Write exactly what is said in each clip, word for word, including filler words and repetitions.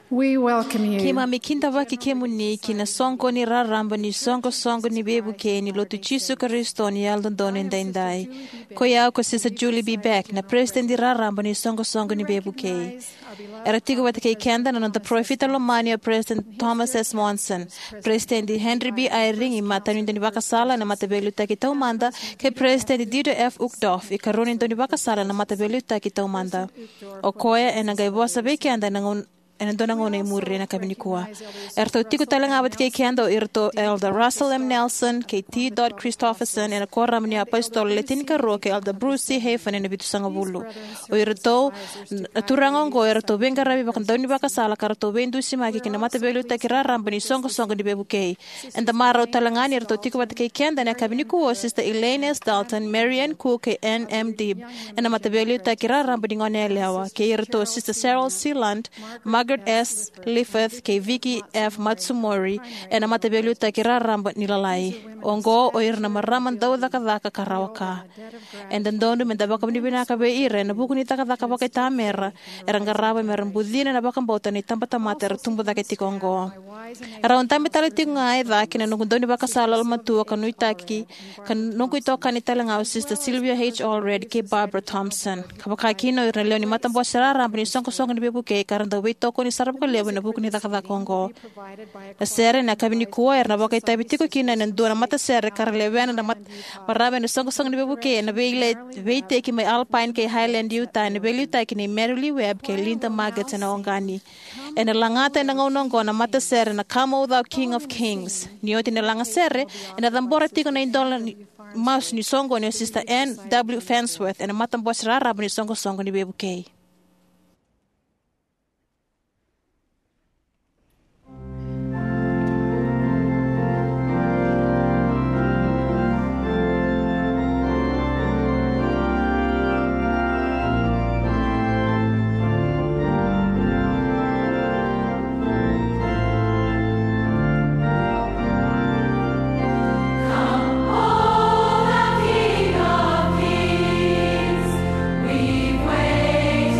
We welcome you. Kima mikinda waki kemuni kina songo ni raramba ni songo songo ni bebu ke ni lotu Jesu Kristo ni aldon in dendai. Koya ko Sister Julie be back na president di raramba ni songo songo ni bebu ke. Era tigo wat ke kenda na the prophet Lomania President Thomas S. Monson, President di Henry B. Eyring i matani ni bakasala na matabelu taki taumanda ke President Dido F. Uchtdorf i karoni ni bakasala na matabelu taki taumanda. Okoya e nagaibosa be kenda na en dona ngone murre na kabinikua. Erto tiku talanga abad ke kiando irto Elder Russell M. Nelson, K T. Dodd Christopherson, en a koram ni apostol letin karo ke Elder Bruce C. Hafen en bitu sangabulu. O irto turangongo erto benga rabi bakan doni bakasala karato bendu simaki kina mate belu takira rambani songo songo di bebu kei. En the maro talangani erto tiku abad ke kianda na kabinikua Sister Elaine S. Dalton, Marian Cook, N M Dib, en a mate belu takira rambani ngone lewa. Ke irto Sister Cheryl Sealand, Margaret S. Liffeth, K. Vicky F. Matsumori, and a matabelu takira ramba nilalai. Ongo oir na maraman daw daka daka karawaka. And then don't me the bakam ni binaka be ire, and a bukuni taka daka bakita mera, erangaraba merambudin and a bakam bota ni tampata mater tumbo daketi kongo. Around tamitaliting ay dakin and nugundoni bakasala matua kanuitaki, kan nukuito kanitalang Sister Sylvia H. Allred, K. Barbara Thompson. Kabakakino ireleoni matambosara rambani songo songo ni bebuke, karanda wito ni sarap ko lewo na buku ni takada kongo. Na sere na kabini kuwa er na bakay tabi tiko kina na doon na mata sere karlewen na mat marami na song song ni bebuke na beile beite ki may Alpine kay Highland Utah na beile tayo kini Merrily Webb kay Linda Maggot sa naongani. E na langata na ngaunong ko na mata sere na Come O Thou King of Kings. Niyoti na langa sere e na dambora tiko na indola mouse ni songo ni Sister N W Fansworth e na matambos rarab ni songo songo ni bebuke. We wait.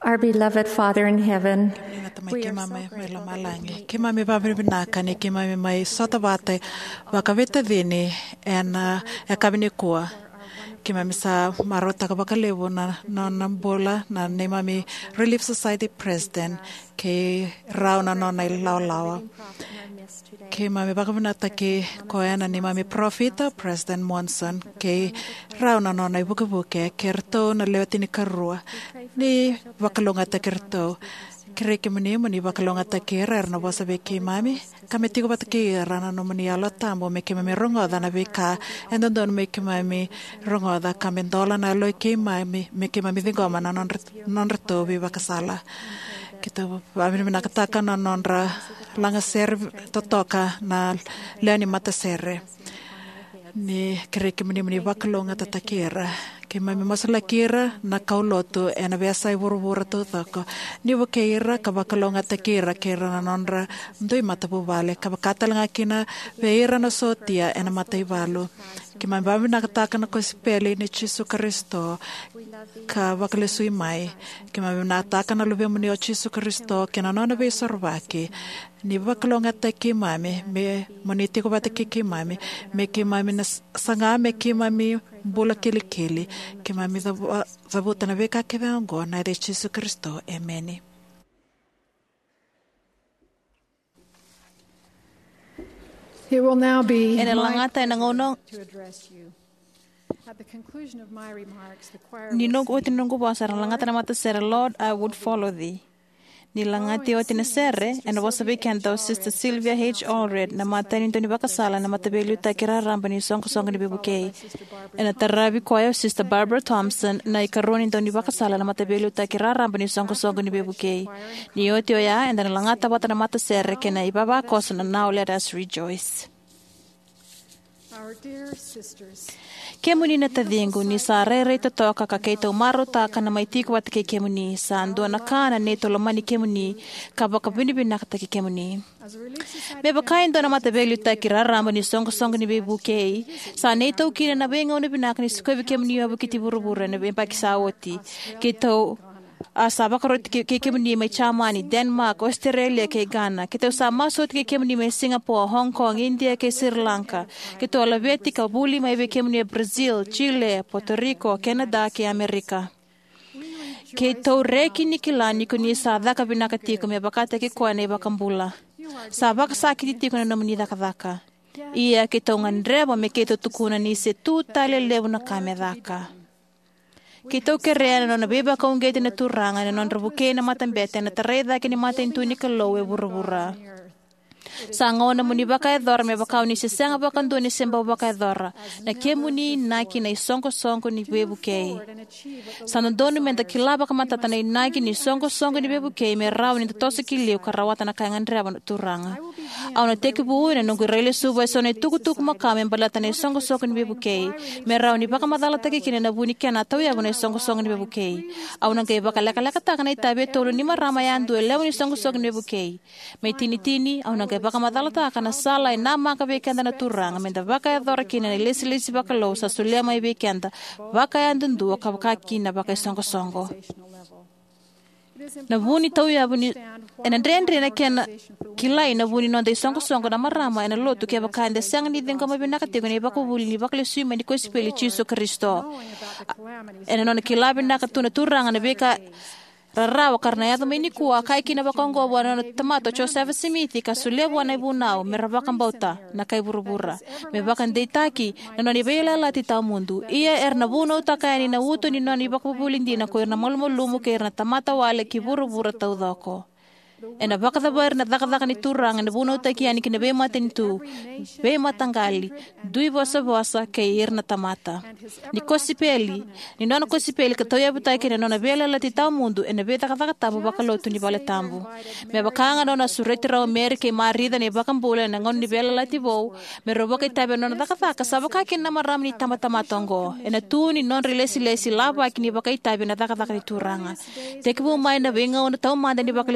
Our beloved Father in heaven, we are so grateful. Ke mami babri binaka ni ke mami mai sota bate wakaveta dini ena e kabini kua. Ke mami sa marota ka bakalevo na na nambola na ne mami Relief Society President ke rauna no na laulawa. Ke mami bakabinata ke koena ni mami Profita President Monson ke rauna no na buke-buke kerto na lewatini karua ni bakalonga ta kerto. Kere ke mani mani bakalonga ta kera na wasa be ke mami kame tigo bat ke rana no mani ala tambo me ke mami rongoda na beka endo don me ke mami rongoda kame dola na lo ke mami me ke mami dingoma na non non reto bi bakasala kita mami na kataka na nonra langa ser totoka na leani mata serre ni kere ke mani mani bakalonga ta takera ke mami masala kira na kauloto e na besa i vuruvura to thako ni wa keira ka bakalonga te kira kira na nonra ndoi mata buvale ka bakatalanga kina veira na sotia e na mata i valu ke mami mami na kataka na kospele ni Jesu Kristo ka bakalesu i mai ke mami na kataka na lube muni o Jesu Kristo ke na nona be sorvaki ni bakalonga te ki mami me moni tiko bata ki ki mami me ki mami na sanga me ki mami bula kili kili ke mami zabuta na beka ke vengo na de Jesu Kristo. Amen. It will now be En my langata en ngono to address you. At the conclusion of my remarks, the choir ni will no ko tinongo basa langata na mata ser Lord I would follow thee. Ni langati o tina serre en wasa bekanta Sister Sylvia H. Allred na mata ni toni bakasala na mata belu ta kira ramba ni songo songo ni bibukei. En atarabi koyo Sister Barbara Thompson na ikaroni toni bakasala na mata belu ta kira ramba ni songo songo ni bibukei. Ni oti o ya en langata bata na mata serre ke na ibaba kosa na now let us rejoice. our dear sisters. Ke muni na tadingo ni sa rere to toka ka keito marota ka na maitiku wat ke ke muni sa ando na kana ne to lomani ke muni ka baka bini bina ka ke muni As a Relief Society me baka indo na mata belu ta kira ramo ni songo songo ni bebu ke sa ne to kina na benga ni bina ka ni skovi ke muni abu kiti burubura ne be pa kisawoti ke to asa bakarot ke ke muni mai chamani Denmark Australia ke Ghana ke to sa masot ke ke muni mai Singapore Hong Kong India ke Sri Lanka ke to la veti ka buli mai be ke muni Brazil Chile Puerto Rico Canada ke Amerika ke to reki ni kilani ko ni sa daka binaka tiko me bakata ke kwa ne bakambula sa baka sa kiti tiko na muni daka daka ia ke to ngandreba me ke to tukuna ni se tu tale levu na kame daka ki tau ke rea na na beba ka ungete na turanga na non rabuke na matambete na tareda ke ni mata intu ni kalo e burabura. Sa ngona muni baka e dhora me baka uni se senga baka ndo ni semba baka e dhora na ke muni naki na isongo songo ni bebu kei. Sa nandoni menda kilaba ka matata na inaki ni songo songo ni bebu kei me rao ni tatosa ki liu ka rawata na kaya ngandrea na turanga. Au na teke buu na nungu reile suba e sone tuku tuku makame mbalata na isongo songo ni bebu kei me rao ni baka madala take kine na buni kia na tau yabu na isongo songo ni bebu kei. Au na ngai baka leka leka taka na itabe tolu ni marama ya andu e lewa ni isongo songo ni bebu kei. Me tini tini au na ngai baka madala taka na sala e na maka bekenda na turanga menda baka ya dhora kine na lesi lesi baka lo sa sulia mai bekenda baka ya ndundu ka baka kina baka isongo songo. Na vuni tau ya vuni ena ndrendre na kena kilai na vuni no de songo songo na marama ena lotu ke baka ende sang ni denga mabina ka tego ni baka vuli ni baka le sui ni ko speli Jesu Kristo ena no kilabi na ka tuna turanga na beka rarawa karna ya ni kuwa kai kina baka ngo bwana tomato Joseph Smith ka sule bwana ibunao merabaka mbauta na kai burubura me baka ndeitaki na no ni bela la tita mundu ia erna buno takani na uto ni no ni baka bulindi na ko erna molmolumu ke erna tamata wale ki burubura taudako ena baka dabar na daka daka ni turang na buno taki ani kina be maten tu be matangali dui bosa bosa ke erna tamata ni kosipeli ni nona kosipeli ka toya butai ke nona bela la tita mundu ena be daka daka tabu baka lotu ni bale tambu me baka nga nona sureti ra Amerika marida ni baka mbula na ngon ni bela la tibo me robo ke tabe nona daka daka sabaka ke na maram ni tamata matongo ena tu ni non relesi lesi laba ki ni baka tabe na daka daka ni turanga tekbu mai na benga ona tau manda ni baka le sui mai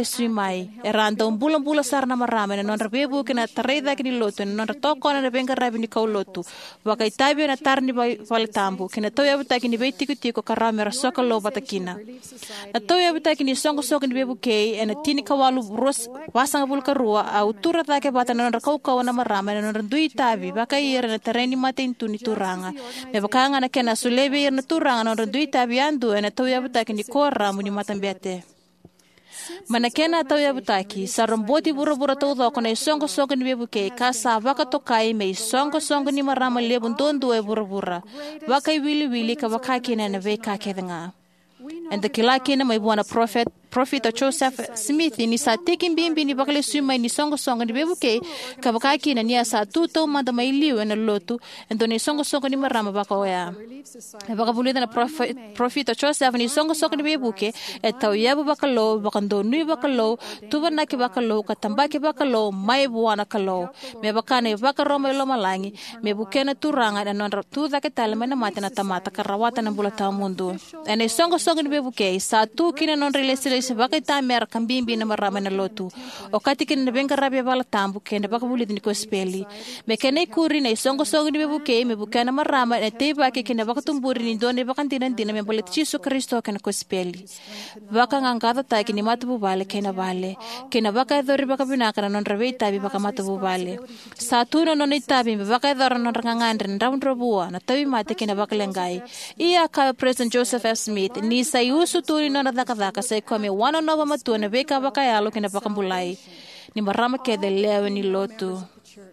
mai. Eranda un bulan bula sar na marama na non rabebu kina tareda kini lotu na non toko na benga rabi ni kau lotu. Waka itabi na tarni vale tambu kina toya buta kini beti kutiko karame rasoka lo batakina. Na toya buta kini songo songo ni bebu kei ena tini kawalu ros wasanga bulka rua au tura take bata na non kau kau na marama na non dui tabi waka ira na tereni mate intu ni turanga. Me bakanga na kena sulebe ira na turanga na non dui tabi andu ena toya buta kini kora muni matambiate. Manakena tau ya butaki saramboti bura-bura tau do kona songo-songo ni bebuke kasa waka tokai me songo-songo ni marama lebun tondu e bura-bura waka wili-wili ka waka kina na veka kedenga. And the kilakina may buana prophet Prophet Joseph Smith ni sa tikin bimbi ni bakale sumay ni songo-songo ni bebuke ka waka kina niya sa tuto manda may liwe na lotu endo ni songo-songo ni marama baka oya. Baka bulida na prophet Prophet Joseph ni songo-songo ni bebuke et tau yabu bakalo bakando nui bakalo tuba na ki bakalo katamba ki bakalo may buana kalo me bakane bakaro may lomalangi me bukena turanga na non tu da ke talma na mate na tamata karawata na bulata mundo ene songo-songo ni bebuke sa tu kina non relese se baka tamer kambimbi na marama na lotu o katikin na benga rabia bala tambu kenda baka bulit ni ko speli me kene kuri na songo songo ni bebuke me buka na marama na teba ke kena baka tumburi ni done baka tinan tinan me bolet Jesu Kristo kena ko speli baka ngangkata ta kini matu bale kena bale kena baka dori baka binaka na non rabe tabi baka matu bale satu no non itabi me baka dori non ngangandre na round robua na tabi mate kena baka lengai iya ka President Joseph F. Smith ni sa yusu turi no na daka daka sa ko wana nova matu na beka baka yalo kina pakambulai ni marama ke de lewe ni lotu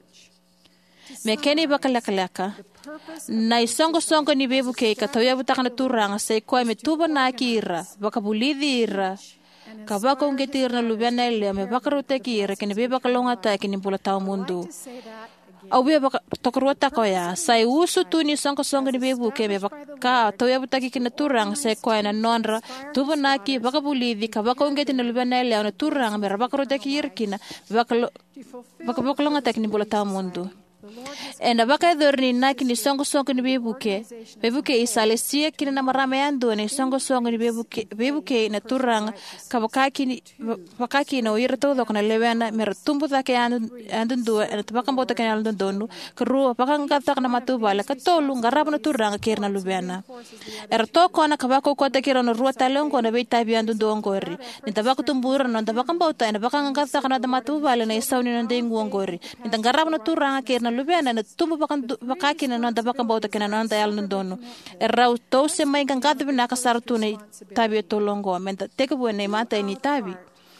me keni baka laka na isongo songo ni bebu ke ka tawya butaka na turanga sai ko me tuba na kira baka bulidira ka baka ungetir na lubiana ile me baka rote kira kini beba kalonga ta kini pula tau mundu au bia baka tokorota ko ya sai usu tu ni songo songo ni bebu ke me baka to ya butaki kina turang sai ko na nonra tuba na ki baka bulidi ka baka ungeti na lubana ile na turang me baka rota ki irkina baka baka baka longa tekni bola ta mundo ena baka dorni na kini songo songo ni bebuke bebuke isalesia kini na marame ando ni songo songo ni bebuke bebuke na turang ka baka kini baka kini o ira todo kona levena mer tumbu ta ke ando ando do ena baka bota ke ando donu kru baka ngata kana matu bala ka tolu ngarab na turang kirna lubena er to kona ka baka ko ta kira no ruata longo na beita bi ando do ngori ni tabaka tumbura no tabaka bota ena baka ngata kana matu bala na isauni no dengu ngori ni ngarab na turang kirna lubena na tumbu bakan bakaki na nanda bakan bauta kina nanda yal ndono erau to se mai gangata bina kasar tu nei tabi to longo menta teke bu nei mata ni tabi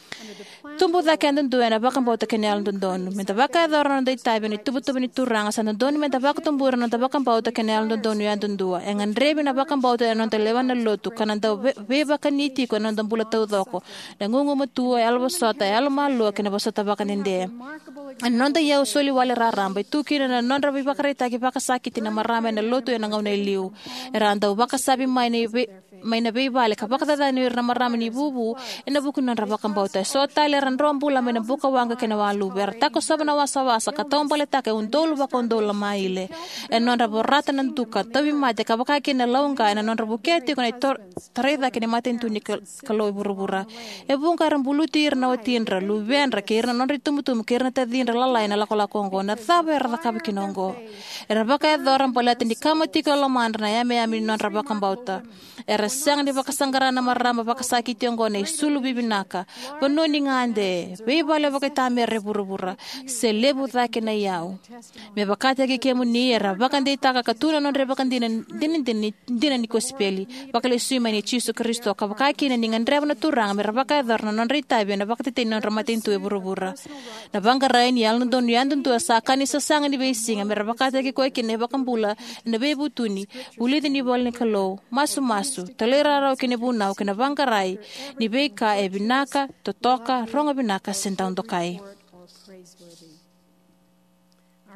tumbu da kan ndo na bakan bauta kina yal ndono menta baka dorno dei tabi ni tubu tubu ni turanga san ndono menta baka tumbura nanda bakan bauta kina yal ndono ya ndua engan rebi na bakan bauta nanda lewan na lotu kananda be bakan niti ko nanda bula tau doko ngungu mutu albo sota albo malu kina bosota bakan inde nonda yau soli wale raramba tu kina na nonda bi bakarita ki baka sakiti na marama na lotu na ngau na liu eranda baka sabi mai na mai na be vale ka baka da ni na marama ni bubu ina buku na rabaka bauta so tale ran rombula me na buka wanga kina walu ber tako sabana wasa wasa ka tombale take un dolu baka un dolu maile en nonda borrata nan tuka tabi mate ka baka kina launga na nonda buketi ko na tareda kina mate tu ni kalo burubura e bunga ran bulutir na watinra lu venra kirna nonda tumutum kirna tadin lalai na lako kongo na thabe rakabi kinongo era baka doran polati ni kamati ko lomandra na yame yami non rabaka bauta era sang di baka sangara na marama baka sakiti ngo ne sulu bibinaka bononi ngande be bale baka tame reburubura se lebu thake na yao me baka take kemu ni era baka ndi taka katuna non rebaka dinen dinen dinen dinen ni kospeli baka le suma ni Jesu Kristo ka baka kina ni ngandre na turang me baka dorna non ritabe na baka tete non ramatin tu burubura na banga ni yal ndon yandun tu sakani sasanga ni besinga merabakata ki ko kine bakambula na be butuni ulidi ni bol ni kalo masu masu talera raw kine buna kine bangarai ni beka e binaka totoka ronga binaka sentando kai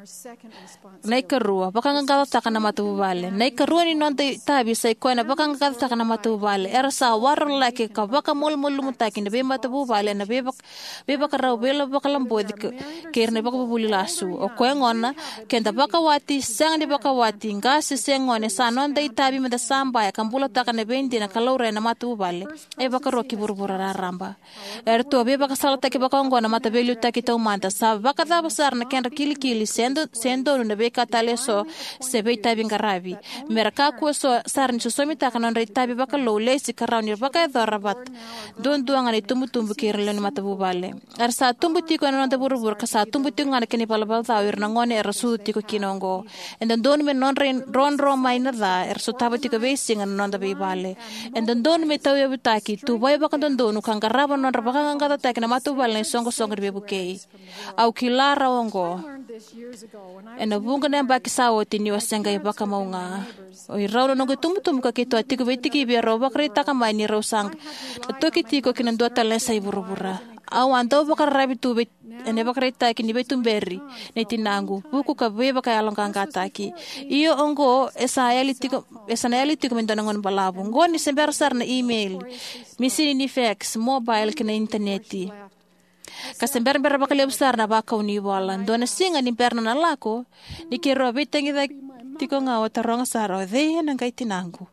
Our second Nay responsibility karua baka ngangata taka na matubale. Nay karua ni nonte tabi sa ikoy na baka ngangata taka na matubale. Era sa waral laki ka baka mol mol lumutaki na be matubale na be bak be baka raw bela baka lamboy ker na baka bubuli lasu. O koy ngona kenda baka wati sang ni baka wati ngasi sengone sa nonte tabi mada sambaya kambula taka na bendi na kalore na matubale. E baka roki burbura raramba. Er to be baka salata ke baka ngona matabelu taki tau manta sa baka da basar na kenra kili kili sendo sendo na be katale so se be tabi ngarabi meraka ko so sarni so somi ta kanon re tabi baka lo lesi karawni baka dorabat don duanga ni tumbu tumbu kirlen matabu bale ar sa tumbu ti ko non da burubur ka sa tumbu ti ngana keni balabal ta wir na ngone er su ti ko kinongo and then don me non re ron ro mai na da er so tabu ti ko be singa non da be bale and then don me taw yo taki tu boy baka don don kan garaba non baka ngata ta kana matu bale songo songo be buke au kilara ongo ena bunga na baki sawo tini wasenga ibaka maunga o irauno no gutum tum ka kito atiku betiki bi ro bakri takamai ni rosang toki tiko kinan do tala sai burubura au ando bakar rabi tu bet ene bakri ta kini betum berri ne tinangu buku ka be baka along kangata ki iyo ongo esa yali tiko esa yali tiko mendanangon balabu ngoni sember sar na email misini ni fax mobile kina interneti kasember ber baka lebsar na baka uni walan dona singa ni perna na lako ni kero bitangi da tiko nga otarong saro de nang kay tinangu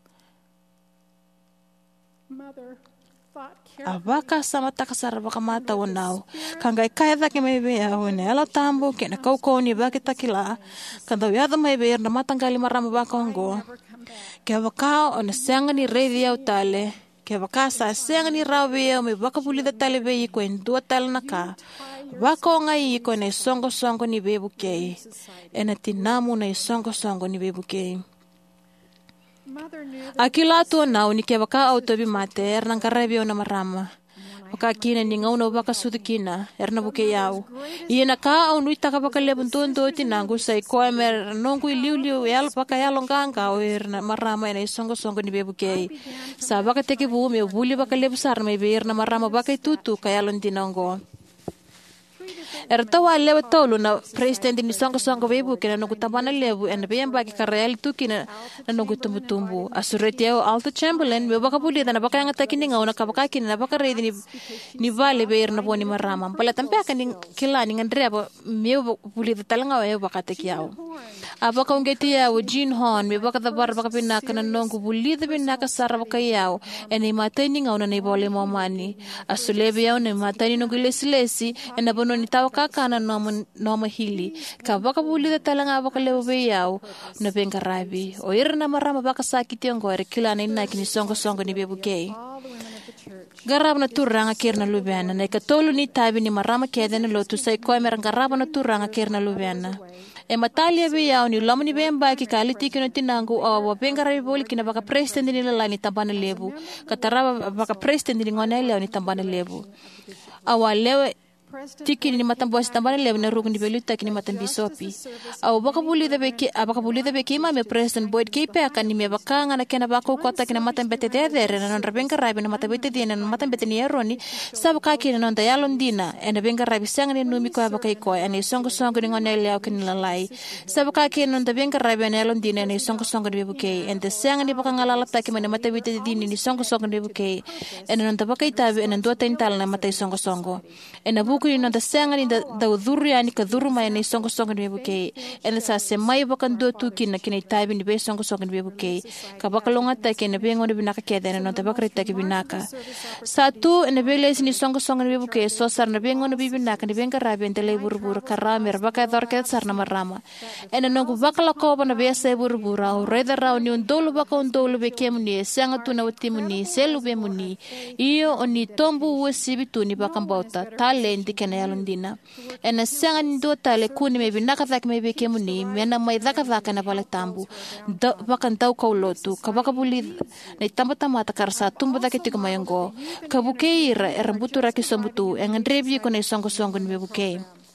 abaka sama takasar baka mata wanaw kangay kaya da ke may beya wene alo tambo kena kau kau ni baki takila kanda yada may beya na matanggali marama baka ongo kaya baka o nasenga ni radio tale ke baka sa senga ni rawe o me baka puli da tale be ko en do tal na ka baka ngai ko ne songo songo ni bebu ke ena tinamu na songo songo ni bebu ke akila to na ni ke baka auto bi mater nang karebe na marama baka kina ni ngau no baka sudukina erna buke yau iena ka au nui taka baka lebun ton to tinangu sai ko emer nongu liu liu yal baka yalonga ka o erna marama ena songo songo ni bebu ke sa baka teke bu me buli baka lebu sar me be erna marama baka tutu ka yalon tinango er tawa lewa tolu na president ni songo songo bebu kena no kutabana lebu en be baki karel tu kina na no kutumbu tumbu asurete o alto chamberlain me baka puli na baka ngata kini ngau na baka kini na baka redi ni ni vale be erna boni marama pala tampe akani kila ni ngandre ba me puli talanga we baka tekiao abaka ungeti ya o Jean Hon me baka da bar baka pinaka na nongu puli de pinaka sara baka yao eni mateni ngau na ni bole mo mani asulebe yao ne mateni no gilesi ena bono ni tawa kakana noma noma hili ka baka buli da talanga baka lebo be yao na benga rabi o irna marama baka sakiti ongo ere kila na ina kini songo songo ni bebu ke garab na turanga kirna lubena na ka tolu ni tabi ni marama kede na lotu sai ko mer garab na turanga kirna lubena e matalia be yao ni lomni bemba ki kaliti kino tinangu o wa benga rabi boli kina baka president ni la ni tambana lebu katara baka president ni ngone leo ni tambana lebu awalewe tiki ni matan boas tambane le na rugun di beluta kini matan bisopi au baka buli da beki abaka buli da beki ma me president boyd kepe akan ni me baka ngana kena baka kota kina matan bete de de na non rabenga rabi na matan bete de na matan bete ni eroni sab ka kina non da yalon dina en benga rabi sang ni numi ko baka ko ani songo songo ni ngone le akin lalai sab ka kina non da benga rabi na yalon dina ni songo songo ni buke en de sang ni baka ngalala ta kina matan bete de ni songo songo ni buke en non da baka itabe en do tental na matan songo songo en buku ni da senga ni da udhuri ani ka dhuru mai ni songo songo ni bebuke en sa se mai bakan do tu kin kini tabi ni be songo songo ni bebuke ka bakalonga ta ken be ngone binaka ke den no ta bakri ta ki binaka satu en be les ni songo songo ni bebuke so sar na be ngone bi binaka ni benga rabi en tele burbur karamer baka dor ke sar na marama en no ku bakala ko bana be se burbur au reda raw ni un dolo baka un dolo be kemni senga tu na utimuni selu be muni iyo oni tombu wesibi tu ni bakam bauta talent ken londina ena sanga ni do tale kuni me binaka tak me be kemuni mena mai daka daka na bale tambu da bakan tau ko lotu ka baka buli ne tamba tama ta karsa tumba dake tiko mayango ka bukeira erambutu raki sombutu engandrebi ko ne songo songo ni buke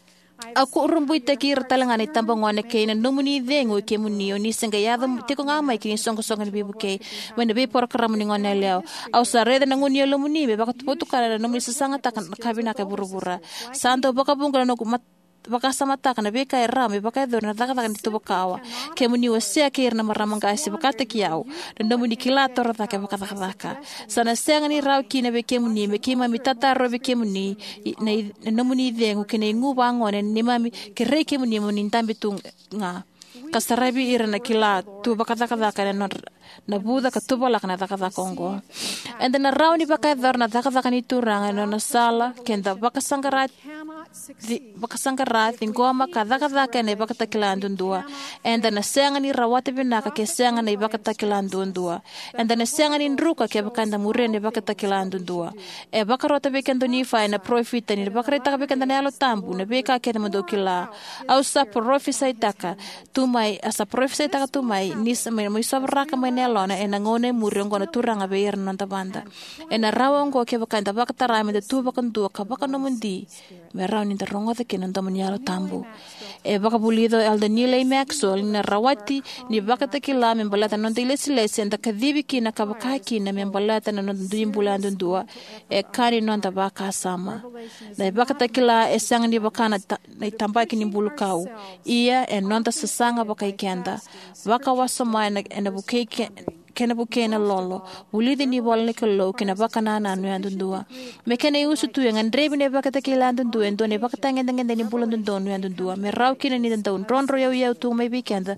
aku rumbu itakir talanga ni tamba ngone ke na numuni dengo kemuni oni senga yada tiko ngama ki songo songo ni buke when be por karam ni ngone leo au sare na nguni lo muni be baka putu kala numuni sesanga takan kabina ka burubura santo baka bungala no baka samata kana beka e rame baka do na daga daga tu bakawa ke muni wasia ke na marama gaisi baka te kiau na muni kila tora taka baka daga daga sana senga ni rau kina be ke muni me ke mami tata ro be ke muni na na muni dengu ke ne ngu bangone ni mami ke re ke muni muni tambi tu nga kasarabi ira na kila tu baka daga daga na na buda ka tubo la kana daga daga kongo and na rau ni baka dar na daga daga ni turanga na sala kenda baka sangara di baka sangara tingoma ka daga daga ne baka takilandundua and na senga ni rawate binaka ke senga ne baka takilandundua and na senga ni nruka ke baka nda mure ne baka takilandundua e baka rota bekendo ni fa na profit ni baka reta bekenda ne alo tambu ne beka ke na dokila au sa profisa itaka tu mai asa profisa itaka tu mai ni sa mai mo sabraka mai ne lona e na ngone mure ngona turanga be yer nanta banda e na rawango ke baka nda baka tarame de tu baka ndu ka baka no mundi me raw ni rongo de ke nanda manyalo tambu e baka bulido al Daniel Maxwell na rawati ni baka te kila me balata non de lesi enda kadhibi kina ka baka kina me balata na non du imbulando ndua e kani non da baka sama na baka te kila e sang ni baka na tamba kini mbulukau ia e non da sasanga baka ikenda baka wasoma na na buke kena bukena lolo ulide ni wala ke lo kena baka na na no andundua me kena usu tu yang andrebi ne baka takila andundua endo ne baka tangen tangen ni bulan dundua no andundua me rau kina ni dundun ron ro yau yau tu mai weekend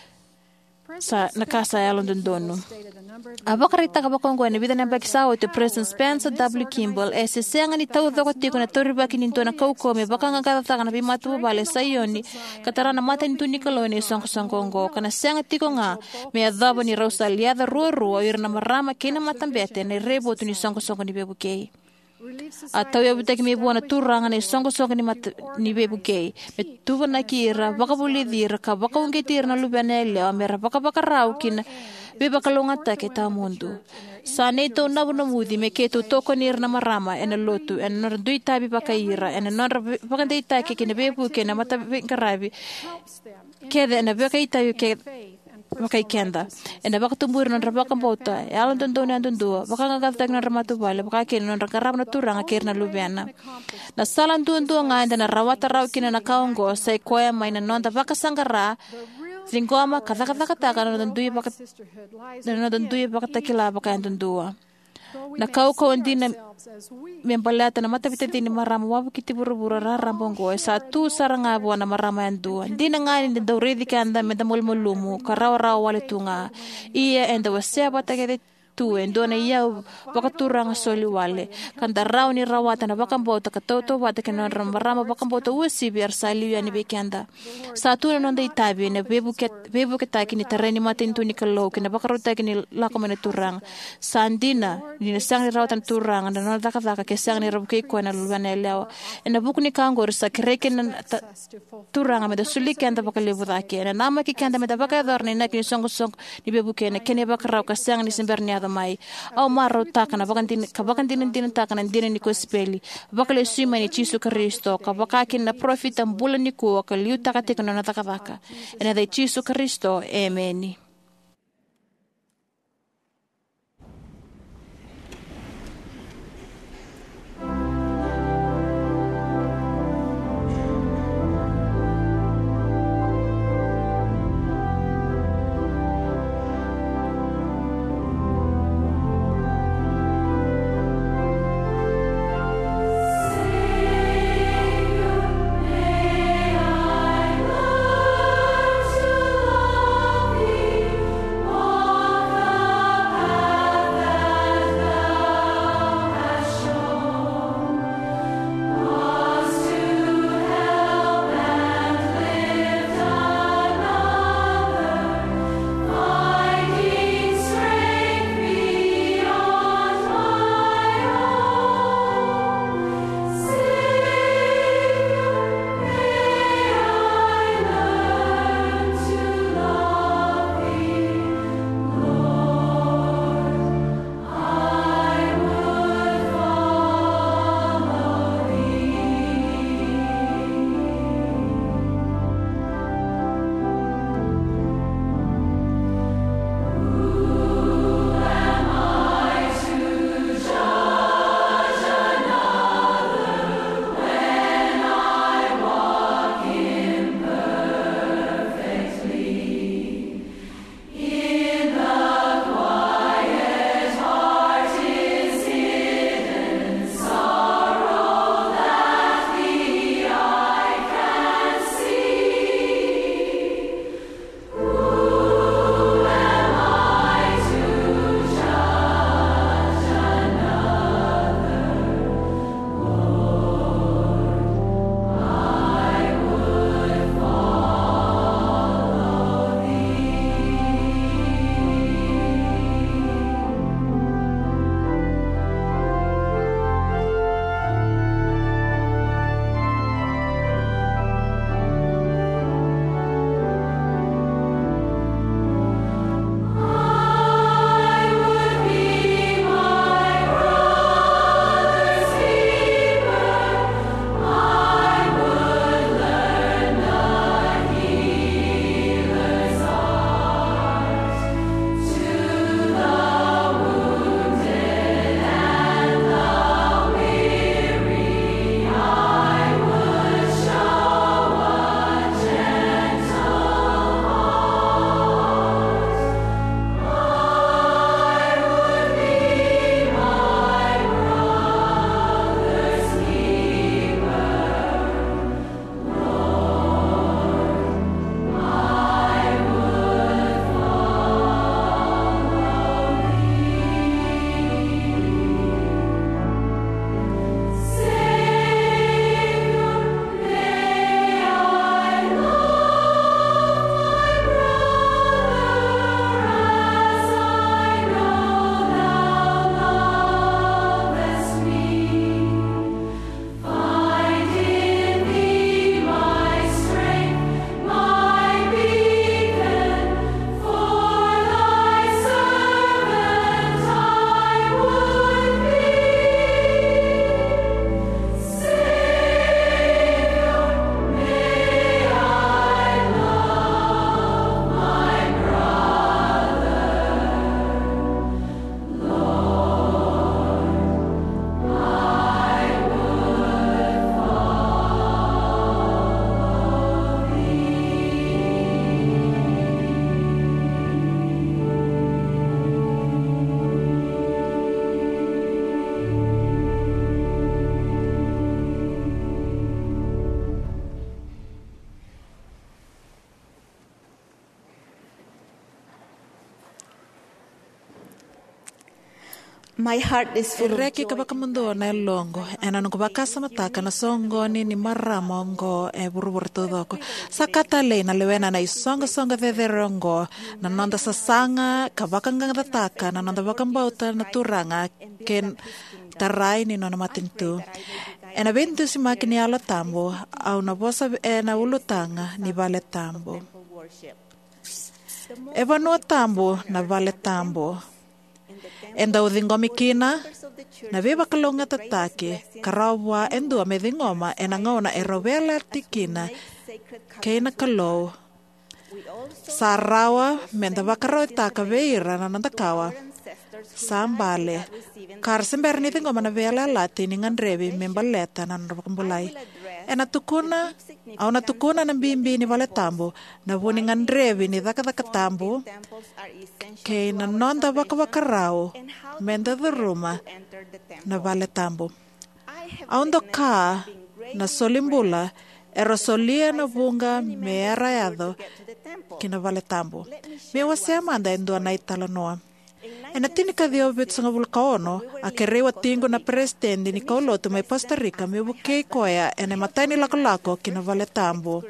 sa na casa ya london abaka rita ka baka ngone vida na bakisa o te President Spencer W Kimball e se senga ni tau doko tiko na tori baki ni tona kau ko me baka ngaka ta kana bimatu bale sayoni katarana mata ni tuni kalo ni song song kongo kana senga tiko nga me adabo ni Rosalia da ro ro ir na marama kena matambete ne rebo tuni song song ni bebuke atau ya butek me buana turanga ne songo songo ni mat ni bebuke me tuva na kira baka buli dir ka baka unge tir na lubane le amera baka baka raukin be baka longa ta ke ta mundo sane to na buno mudi me ke to toko nir na marama en lotu en nor dui tabi baka ira en nor baka dei ta ke ne bebuke na mata karabi ke de na baka ita ke makai kenda ena baka tumbur non rabaka bota e alon don don andon do baka ngagal tag non ramatu bale baka ken non rakarab na turanga kerna lubiana na salan don do nga enda na rawata raw kina na kaongo sai koya mai na non da baka sangara zingoma kata kata kata kana don duy baka non don duy baka takila baka andon do na kau ko ndina membalata na mata bitete ni marama wabu kiti buru-buru rarambongo e satu saranga buana marama andu ndina ngani nda uredi kanda meda mulmulumu karawa-rawa wale tunga iya enda wasea batagede tu endo na iya baka turanga soli wale kanda raw ni rawata na baka mbota katoto wata kena marama baka mbota usi biar sali yani bekanda satu na nonda itabi na bebu ket bebu ketaki ni tereni matin tu ni kalau kena baka rota kini lako mena turang sandina ni sang ni rawatan turang na nonda kata ke sang ni rabuke ko na lubana lewa ena buku ni kangor sa kreken turang ameda suli kanda baka lebu dake na nama ki kanda meda baka dorne na kini song song ni bebu kena kene baka raw ka sang ni semberni mai au maro takana bakantin kabakantin tin takana din ni ko speli bakale sima ni Jesu Kristo kabakakin na profita bulan ni ko kaliu takate kana na takabaka ena dai Jesu Kristo amen. Be My heart is full of Ireki joy. kabakamundo na longo ena nungu bakasa mataka na songoni ni maramongo e buruburtudoko sakata le na lewena na isonga songa thederongo na nonda sasanga kabakanga dataka na nonda bakambauta na turanga ken tarai ni nona matintu ena bentu si makini ala tambo au na bosa ena ulutanga ni vale tambo eva no tambo na vale tambo enda udhingomi kina na viva kalonga tatake karawa endu amedhingoma enangona erovela tikina keina kalo sarawa menda bakaro taka veira na nandakawa sambale kar sember ni dhingoma na vela lati ningan revi membaleta na nrokambulai ena tukuna au na tukuna na bimbi ni vale tambo na vuningan revi ni dhaka dhaka tambo kay na nonda baka bakarao menda the ruma na vale tambo aundo ka na solimbula erosolia na bunga meera yado kina vale tambo me wasea manda endo na italanoa ena tini ka dio bit sanga vulkaono a kerewa tingo na presidente ni kauloto mai Costa Rica me buke koya ena matani lako lako kina vale tambo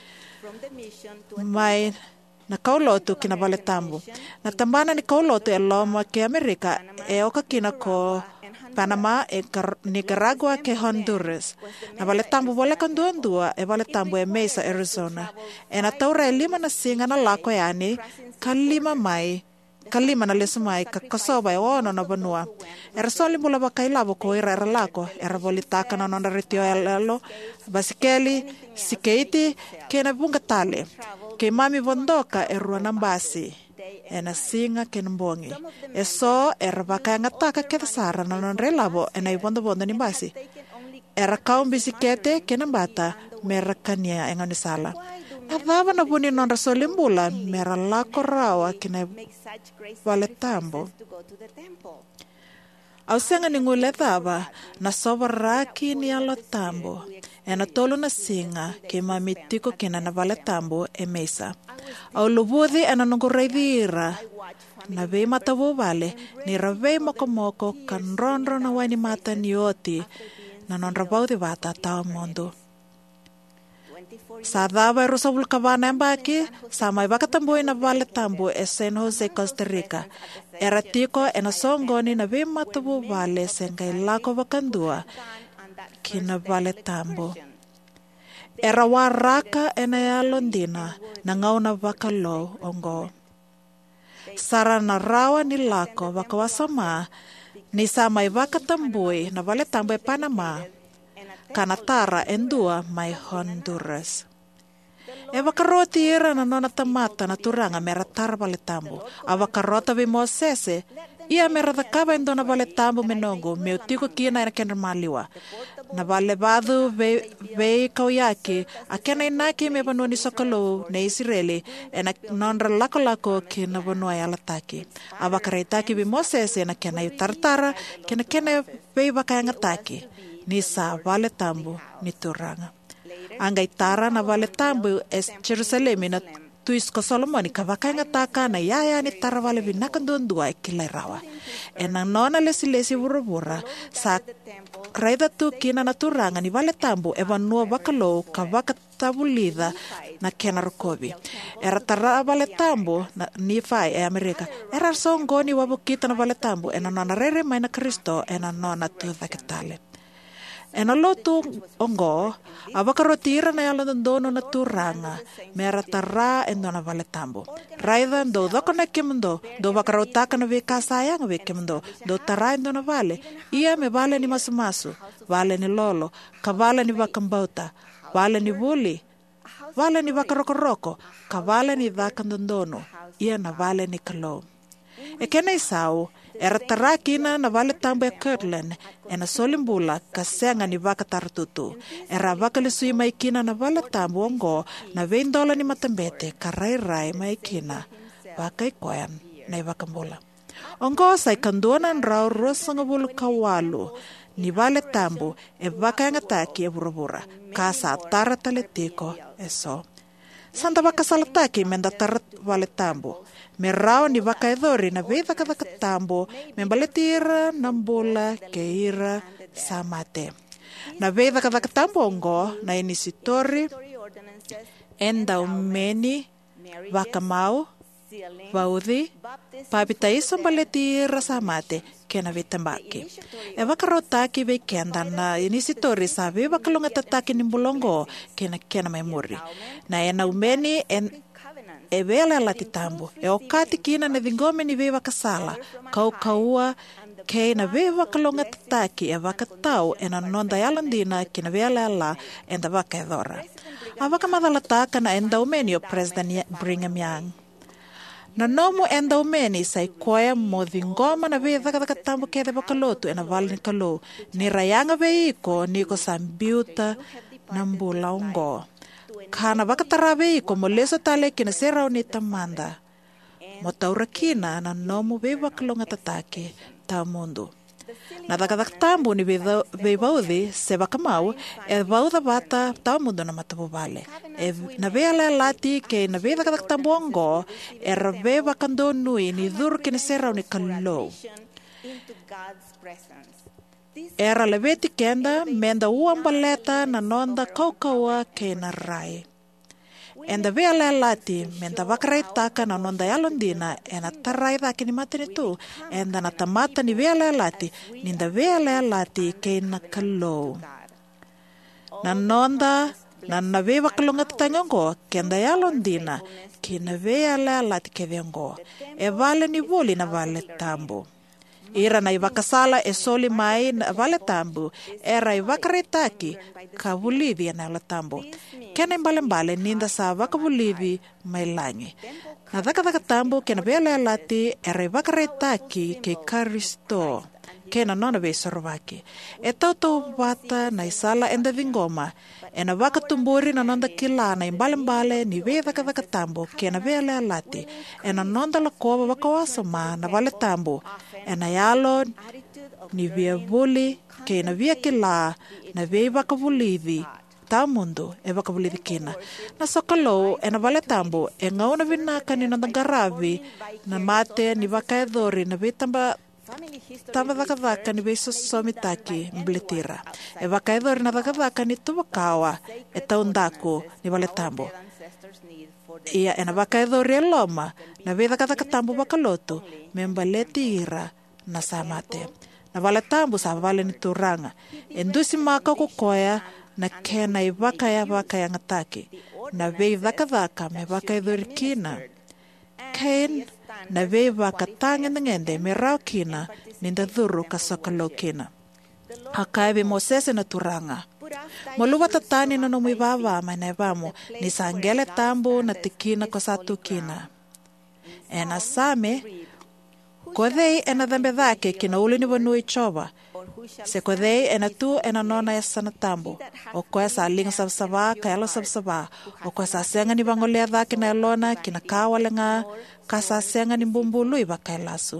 mai na kauloto kina vale tambo na tambana ni kauloto e loma ke Amerika e oka kina ko Panama e Nicaragua ke Honduras na vale tambo vale kanduandua e vale tambo e Mesa Arizona e na taura e lima na singa na lako yani kalima mai kalima na lesu mai kakasoba e ono na banua era soli mula bakailabo ko ira era lako era volitaka na nonda ritio elo basikeli sikeiti ke na bunga tale ke mami bondoka e ruana mbasi e na singa ke mbongi e so era bakanga taka ke sara na non relabo e na ibondo bondo ni mbasi era kaum bisikete ke na bata merakania e ngani sala Adava na buni non rasolimbula mera lako rawa kina vale tambo. Au senga ni ngule dava na soba raki ni alo tambo. E na tolu na singa ke mamitiko kina na vale tambo e mesa. Au lubudhi e na nungu reidira. Na vei matavu vale ni ravei moko moko kan ronro na wani mata ni oti na non rabaudi vata tau mondo. Sa dava e rosa vulkavana embaki, sa mai vakatambu na vale tambu e San Jose, Costa Rica. Era tiko e na songoni na vimatavu vale sengai lako vakandua ki na vale tambu. Era waraka e na ya Londina na ngau na vakalo ongo. Sara na rawa ni lako vakawasama ni sa mai vakatambui na vale tambu e Panama. Kanatara endua mai Honduras. E wakaroti ira na nona tamata na turanga mera tara vale tambu. A wakarota vi Mosese, ia mera takaba endo na vale tambu menongo, meu tiko kia na kena maliwa. Na vale badu vei kauyaki, a kena inaki me vanua ni sokolo na Israeli, e na nonra lako lako ki na vanua ya lataki. A wakareitaki vi Mosese na kena yutartara, kena kena vei wakayangataki. Ni sa vale tambu ni turanga. Angai tara na vale tambu es Jerusalem na tuisko Solomoni ka vakanga taka na yaya ni tara vale vinakandundua e kilai rawa. E nang nona lesi lesi vurubura sa raida tu kina na turanga ni vale tambu e vanua vakalo ka vakatabulida na kena rukobi. Era tara vale tambu na ni fai e Amerika. Era songoni wabukita na vale tambu e na nona rere mai na Kristo e na nona tu vakitale. E na lotu ongo, a wakarotira na yala dono na turanga, mera tara endo na vale tambo. Raida do doko na kimundo, do wakarotaka na vika sayang na kimundo, do tara endo na vale. Ia me vale ni masumasu, vale ni lolo, ka vale ni wakambauta, vale ni vuli, vale ni wakarokoroko, ka vale ni vakandondono, ia na vale ni kalo. E kena isau, era tara kina na vale tambo e Kirtland, e na solimbula kasenga ni vaka tartutu. Era vaka lisui mai kina na vale tambo ongo na veindola ni matambete ka rai rai mai kina vaka ikoyan na ivakambula. Ongo sa ikanduana nrao rosanga bulu kawalu ni vale tambo e vaka yangataki e burubura ka sa tara taletiko e so. Santa vakasalataki menda tarat vale tambo. Me rao ni vakaedori na vei vakadaka tambo me baletira nambula keira samate. Na vei vakadaka tambo ongo na inisitori enda umeni vakamau vaudhi papita iso baletira samate kena vitambaki. E vakarotaki vei kenda na inisitori sa vei vakalonga tataki nimbulongo kena kena memori. Na ena umeni en e vela lati tambo e o kati kina na vingome ni vei vakasala kau kaua kei na vei vakalonga tataki e vakatau e na nonda yalandina kina vela la enda vakaedora. A vakamadhalataka na enda umeni o President Brigham Young. Na nomo enda umeni sai koea mo vingoma na vei vakadaka tambo kede vakalotu e na valni kalu ni rayanga veiko ni ko sambiuta na mbula ungo. Kana vakatarabe ko mo leso tale kina serau ni tamanda. Mo taura kina na nomu vei vakalonga tatake ta mundo. Na dakadak tambo ni vei vaudhi se vakamau e vaudha vata ta mundo na matapu vale. E na vei ala lati ke na vei dakadak tambo ongo e ra vei vakando nui ni dhur kina serau ni kalou. Era leveti kenda menda uambaleta na nonda kaukaua ke na rai. Enda vea lea lati menda vakarai taka na nonda yalondina e na tarai dhaki ni matini tu enda na tamata ni vea lea lati ninda vea lea lati ke na kalou. Na nonda na na vea vakalonga tatanyongo kenda yalondina ke na vea lea lati ke vengo. E vale ni voli na vale tambo. Ira na ivakasala e soli mai na vale tambu, era ivakaretaki ka vulivi na la tambu. Kena imbale-mbale ninda sa vaka vulivi mai langi. Na dhaka dhaka tambu kena vele alati era ivakaretaki ke karisto. Kena nona ve sorvaki. E tauto vata na isala enda vingoma. E na vaka tumburi na nonda kila na imbale-mbale ni ve dhaka dhaka tambu kena vele alati. E na nonda la kova vaka wasoma na vale tambu. E na yalo ni via vuli ke na via kila na via vaka vulivi ta mundo e vaka vulivi kina. Na sokalo e na vale tambu e ngau na vinaka ni nonda garavi na mate ni vaka edhori na via tamba tamba dhaka dhaka ni via sosomitaki mbletira. E vaka edhori na dhaka dhaka ni tuvakawa e taundaku ni vale tambu. Ia e na vaka edhori e loma na via dhaka dhaka tambu vakalotu membaleti ira na samate. Na vale tambu sa vale ni turanga. Endusi maka kukoya na kena i vaka ya vaka ya ngataki. Na vei dhaka dhaka me vaka edhori kina. Ken na vei vaka tange ngende me rao kina ninda dhuru kasokalo kina. Hakaive Mosese na turanga. Moluwa tatani na nomu ibaba manevamo ni sangele tambu na tikina ko satu kina. Ena same kodhei ena dhambe dhake kina uli ni vanui choba. Se kodhei ena tu ena nona ya sana tambu. O koe sa linga sabsaba ka yalo sabsaba. O koe sa senga ni vangolea dhake na elona kina kawalenga ka sa senga ni mbumbulu iba ka elasu.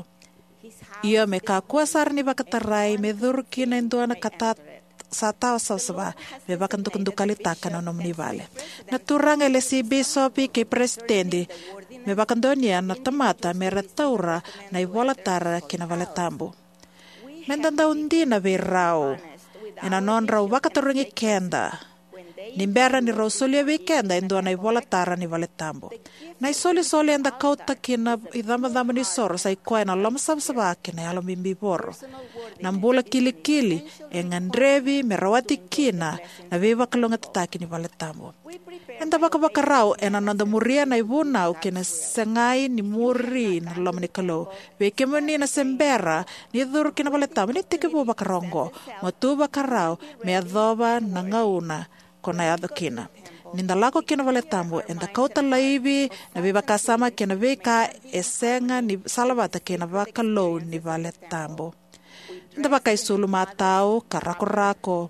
Iyo me ka kua sar ni vakatarai me dhuru kina induana katat sa tao sabsaba me vakandukandu taka na nomni vale. Na turanga ele si bisopi ke presidente me vakandonia na tamata me retaura na ivola tara kina vale tambu. Mendanda undi na ve rao. Ena non rao vakatoringi kenda. Nimbera ni rao soli ve kenda endo na ivola tara ni vale tambu. Na isoli soli enda kauta kina idhama dhama ni soro sa ikoa na loma sabsaba kina yalo mimbi boro. Na mbula kili kili e ngandrevi me rawati kina na ve vakalonga tataki ni vale tambu. Enda baka baka rao ena nanda muria na ivuna ukina sengai ni muri na loma ni kalo. Veke muni na sembera ni dhuru kina vale tambu ni tikibu baka rongo. Matu baka rao me adhoba na ngauna kona yadho kina. Ninda lako kina vale tambu enda kauta laivi na ve baka sama kina veka esenga ni salabata kina baka low ni vale tambu. Enda baka isulu matao karako-rako.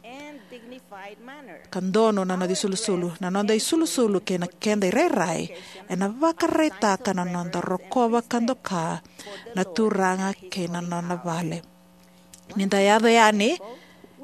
Kandono na na disulu-sulu na nonda isulu-sulu ke na kenda irai-rai e na vakarai taka na nonda rokova kandoka na turanga ke na nona vale. Ninda yado yani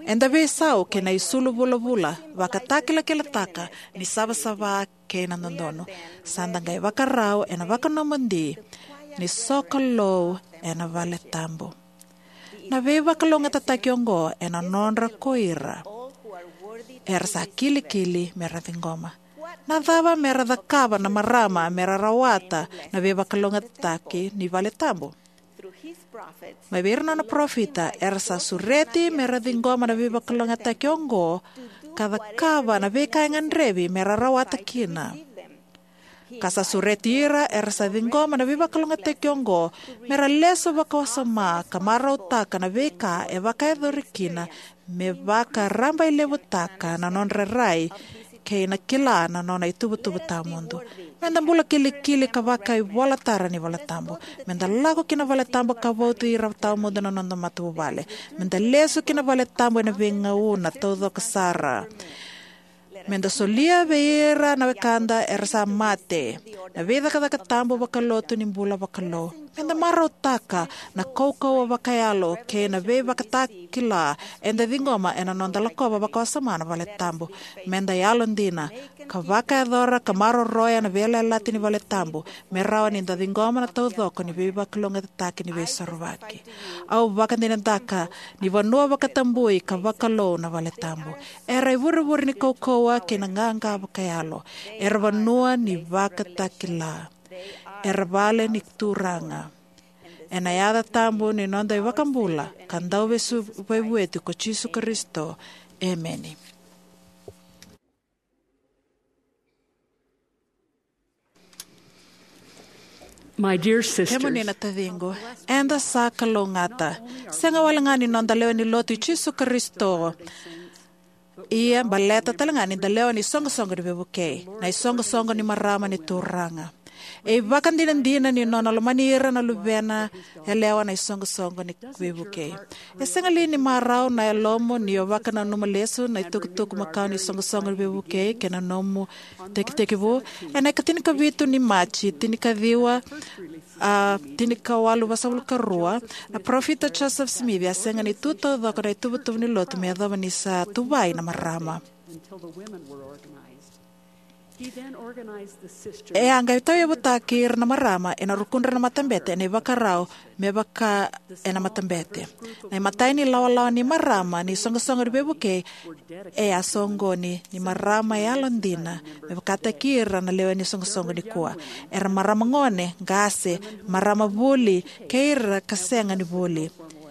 Enda ve sau ke na isulu bula bula, wakatakila kila taka, ni sava-sava ke na nondono. Sandangai wakarau ena wakanomondi, ni sokolo ena vale tambo. Na ve wakalonga tatakiongo ena nonra koira. Ersa kili kili mera thingoma. Na dhava mera dhakava na marama mera rawata na ve wakalonga tataki ni vale tambo. Mabirna na profita ersa sureti mera thingoma na ve wakalonga takiongo kada kava na ve kaingan revi mera rawata kina. Kasa sureti ira ersa thingoma na ve wakalonga takiongo mera leso wakawasama kamara utaka na ve ka e wakaedhorikina me waka ramba ilevu taka na nonre rai ke na kila na nona itubu-tubu tamundo. Menda mbula kili-kili ka waka i wala tara ni wala tambo. Menda lago kina wala tambo ka wautu i rau tamundo na nonda matu wale. Menda leso kina wala tambo na venga una todo kasara. Menda solia veira na wekanda ersa mate. Na veda kada ka tambo wakaloto ni mbula wakalo. Menda mara utaka na koukou wakayalo ke na ve wakatakila enda dhingoma ena nonda lakoba wakawasamana wale tambo. Menda yalondina ka wakayadhora ka maro roya na vele alati ni wale tambo. Merawa ni nda dhingoma na taudhoko ni ve wakalonga tataki ni ve saruvaki. Au wakandina daka ni wanua wakatambui ka wakalo na wale tambo. Era ivuri-vuri ni koukou ke na nganga wakayalo. Era wanua ni wakatakila. Era vale ni turanga. Ena yada tambo ni nonda i wakambula. Kandau vesu wewetu ko Jesu Kristo. Amen. My dear sisters, Hemo ni natadingo. Enda sa kalongata. Senga walangani nonda leo ni lotu Jesu Kristo. Ia baleta talangani da leo ni songo-songo ni bebukei. Na isongo-songo ni marama ni turanga. E wakan dinan dinan ni nona lo manira na lubena elewa na isongo-songo ni bebukei. E sengali ni marao na elomo ni wakan na numaleso na itukutuku makao ni isongo-songo ni bebukei kena nomu teki-teki bu. E na katinika vitu ni machi, tinika dhiwa, uh, tinika walu wasawul karua. Na profita Joseph Smith ya senga ni tuto dhoko na itubutubu ni lotu me adhova ni sa tuwai na marama. E anga itaw ya butakir na marama ena rukundra na matambete ena ibakarao me baka ena matambete. Na imatay ni lawa-lawa ni marama ni songo-songo ni bebuke e asongo ni ni marama ya londina me bakatakira na lewa ni songo-songo ni kuwa. Era marama ngone ngase marama buli keira kasenga ni buli.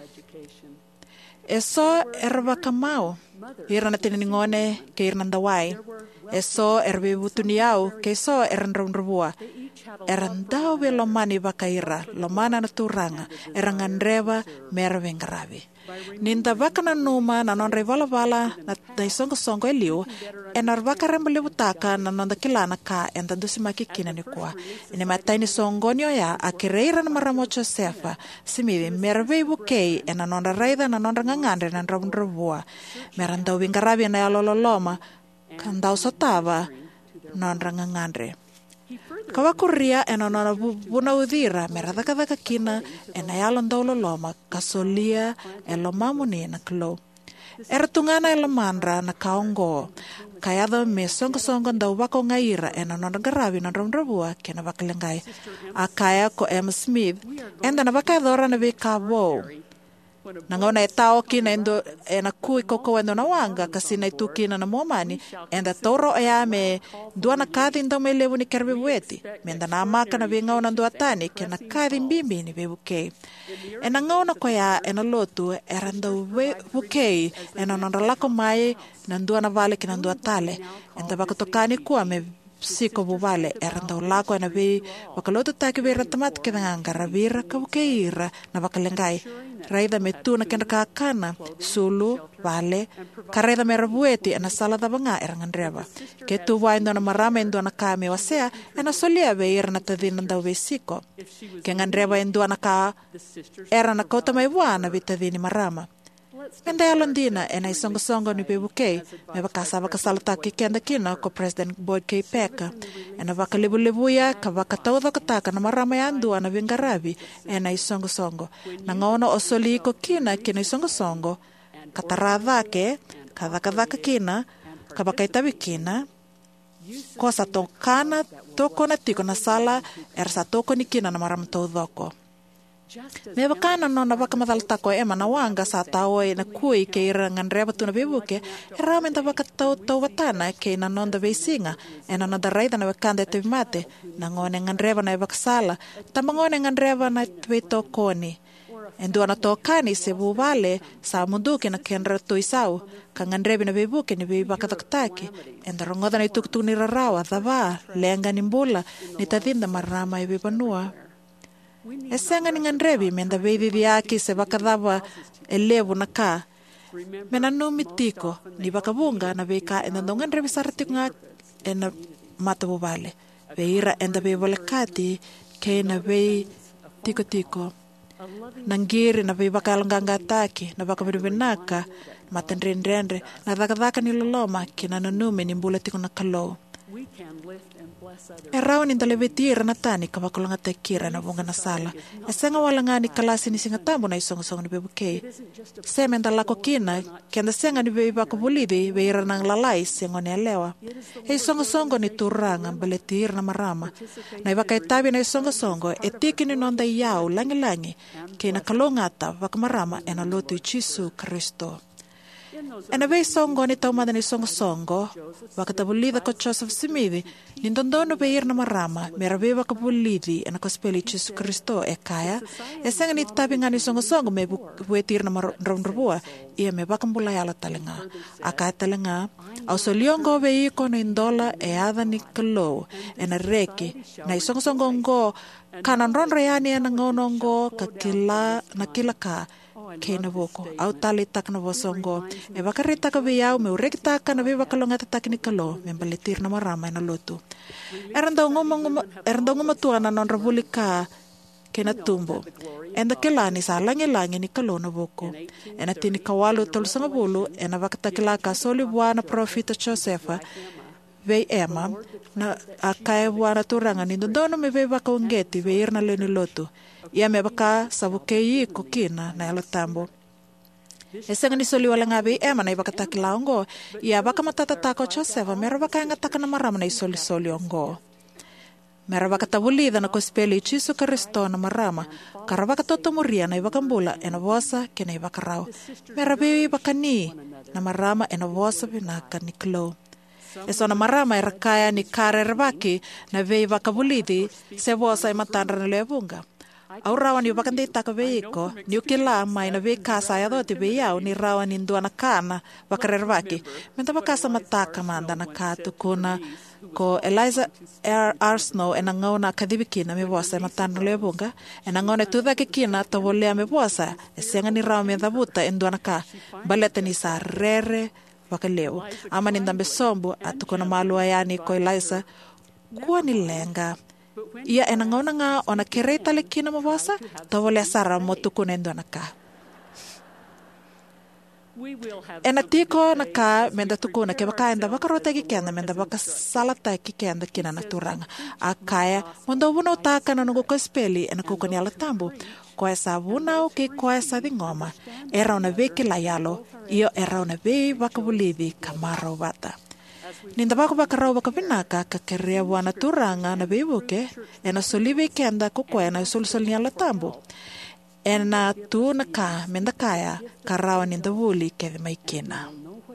Eso era bakamao ira na tiningone keira nandawai. Eso erbe butuniau, que eso eran rumrubua. Eran dao be lomani bakaira, lomana na turanga, eran andreva merve ngarabi. Ninda baka na numa na non revala vala na isongo songo eliu, enar baka rembele butaka na non da kilana ka enda dusimaki kina ni kwa. Ine matai ni songo nyo ya akireira na maramocho sefa, simivi merve bukei ena non raida na non ngangandre na rumrubua. Merandau bingarabi na yalololoma, kandau sotava non rangangandre. Kawakuria ena nona buna udhira meradhakadhaka kina ena yalon daulo loma kasolia elomamuni na klo. Era tungana elomandra na kaongo kayadha me songo-songo ndau wako ngaira ena nona garabi na romdrabua kena wakalengai. Akaya ko Emma Smith enda na wakadhora na vikabo. Nangona e tao kina endo e na kui koko endo na wanga kasi na itu kina na momani enda toro e ame dua na kadi ndo me levu ni kerbe bueti menda na amaka na vingao na dua tani ke na kadi mbimbi ni bebukei e na ngao na koya e na lotu e rando bukei e na nondalako mai na dua na vale kina dua tale enda bako tokani kuwa me siko bubale eranda ulako na be wakaloto taki be ratamat ke ngangara bira ka bukeira na bakalengai raida metu na kenda kakana sulu vale kareda merabueti na sala da banga erangandreba ke tu wa ndo na marama ndo na kame wasea na solia be ir na tadina nda be siko ke ngandreba ndo na ka era na kota mai bwana bitadini marama. Menda ya Londina ena isongo-songo ni bebukei me bakasa bakasalata kikenda kina ko President Boyd K. Peka ena bakalibu-libuya ka bakatawda kataka na marama ya andua na bingarabi ena isongo-songo na ngaona osoli ko kina kina isongo-songo kataradhake, kadhakadhaka kina, kabakaitabi kina, ko sa tokana toko na tiko na sala, er sa toko ni kina na maramto dhoko. Me wakana no na waka madaltako e mana wanga sa tao e na kui ke ira nganreba tuna bebuke, e ramen da waka tau tau watana ke na nonda beisinga, e na nonda raida na wakanda e mate, na ngone nganreba na e wakasala, tamba ngone nganreba na e tokoni. Endua na tokani se buvale sa munduke na kenra toisau, ka nganrebi na bebuke ni bebi bakataktaki, enda rongoda na ituktuk ni rarawa, dhava, lenga ni mbula, ni tadinda marama e bebanua. E senga ni nganrebi menda bebi viaki se bakadhava elevu na ka. Mena numitiko ni bakabunga na beika enda no nganrebi saratik nga ena matabu vale. Beira enda bebolekati ke na bei tiko tiko. Nangiri na bei bakalanganga ataki na bakabibenaka matenrendre na dakadaka ni loloma kina nanume ni mbula tiko na kalo. E rao ni ndalebetira na tani kabakulanga tekira na bunga na sala. E senga wala nga ni kalasi ni singatambo na isong-isong ni bebukei. Se menda lako kina, kenda senga ni beba kubulidi, beira nang lalay sengo ni alewa. E isong-isongo ni turanga mbaletir na marama. Na ibakaitabi na isong-isongo, e tiki ni nonda iyao langi-langi, kina kalongata bakamarama e na luto Jesu Kristo. E na bei songo ni taumada ni songo-songo, wakatabulida ko Joseph Simithi, nindondono beir na marama, mera bei wakabulidi e na kospeli Jesu Kristo e kaya, e senga ni tabi nga ni songo-songo me buetir na maronrabua, ia me bakambulay ala talinga. Akay talinga, au soliongo bei ko na indola e ada ni kalo, e na reki, na isongo-songo ngo, kanan ronrayani e na ngonongo, kakila, na kila ka, ke na boko au tali tak na bosongo e bakarita ka biyao me urekta ka na biba kalonga tatak ni kalo me balitir na marama na luto eranda ngomong eranda ngomatuana non rabulika ke na tumbo enda kelani sa langi-langi ni kalo na boko e na tini kawalo tol sa bulu e na bakatakila ka soli buana profita Josefa vei ema na akaya buana turanga ni dono me biba ka ungeti veir na leni loto ia me baka sabukei ko kina na elo tambo. E senga ni soli wala ngabi e mana iba katakila ongo. Ia baka matatata ko Josefa mera baka nga taka na marama na isoli soli ongo. Mera baka tabulida na kospeli Jesu Kristo na marama. Kara baka totomuria na iba kambula e na vosa ke na iba karao. Mera bibi baka ni na marama e na vosa binaka ni klo. E so na marama e rakaya ni kare rebaki na vei baka bulidi se vosa e matandra na leabunga. Au rawan yu bakan dita ka veiko, ni ukila mai na ve kasa ya doti ve yau ni rawan indua na kana bakarervaki. Menta bakasa mataka manda na katu kuna ko Eliza Arsenault e nangau na kadibikina me bosa e matana lebunga e nangau ne tuda ke kina to volea me bosa e senga ni rawan me dabuta indua na ka baleta ni sa rere bakaleu. Ama ni ndambe sombo atu kuna malua yani ko Eliza kuwa ni lenga. Ia e nangona nga o na kereta le kina mawasa, tawo le asara mo tukunendo na ka. E na tiko na ka menda tukuna ke baka enda baka rota ki kenda menda baka salata ki kenda kina na turanga. A kaya, mondo wuna utaka na nungu kospeli e na kukuni ala tambu. Ko esa wuna o ke ko esa di ngoma. Era una veki la yalo, iyo era una vei baka bulidi kamaro bata. Ninda bako baka rau baka vinaka ka kerea wana turanga na bebuke e na solive kenda kukwe na sulsol ni ala tambu. E na tu na ka menda kaya ka rawa ninda wuli ke maikina.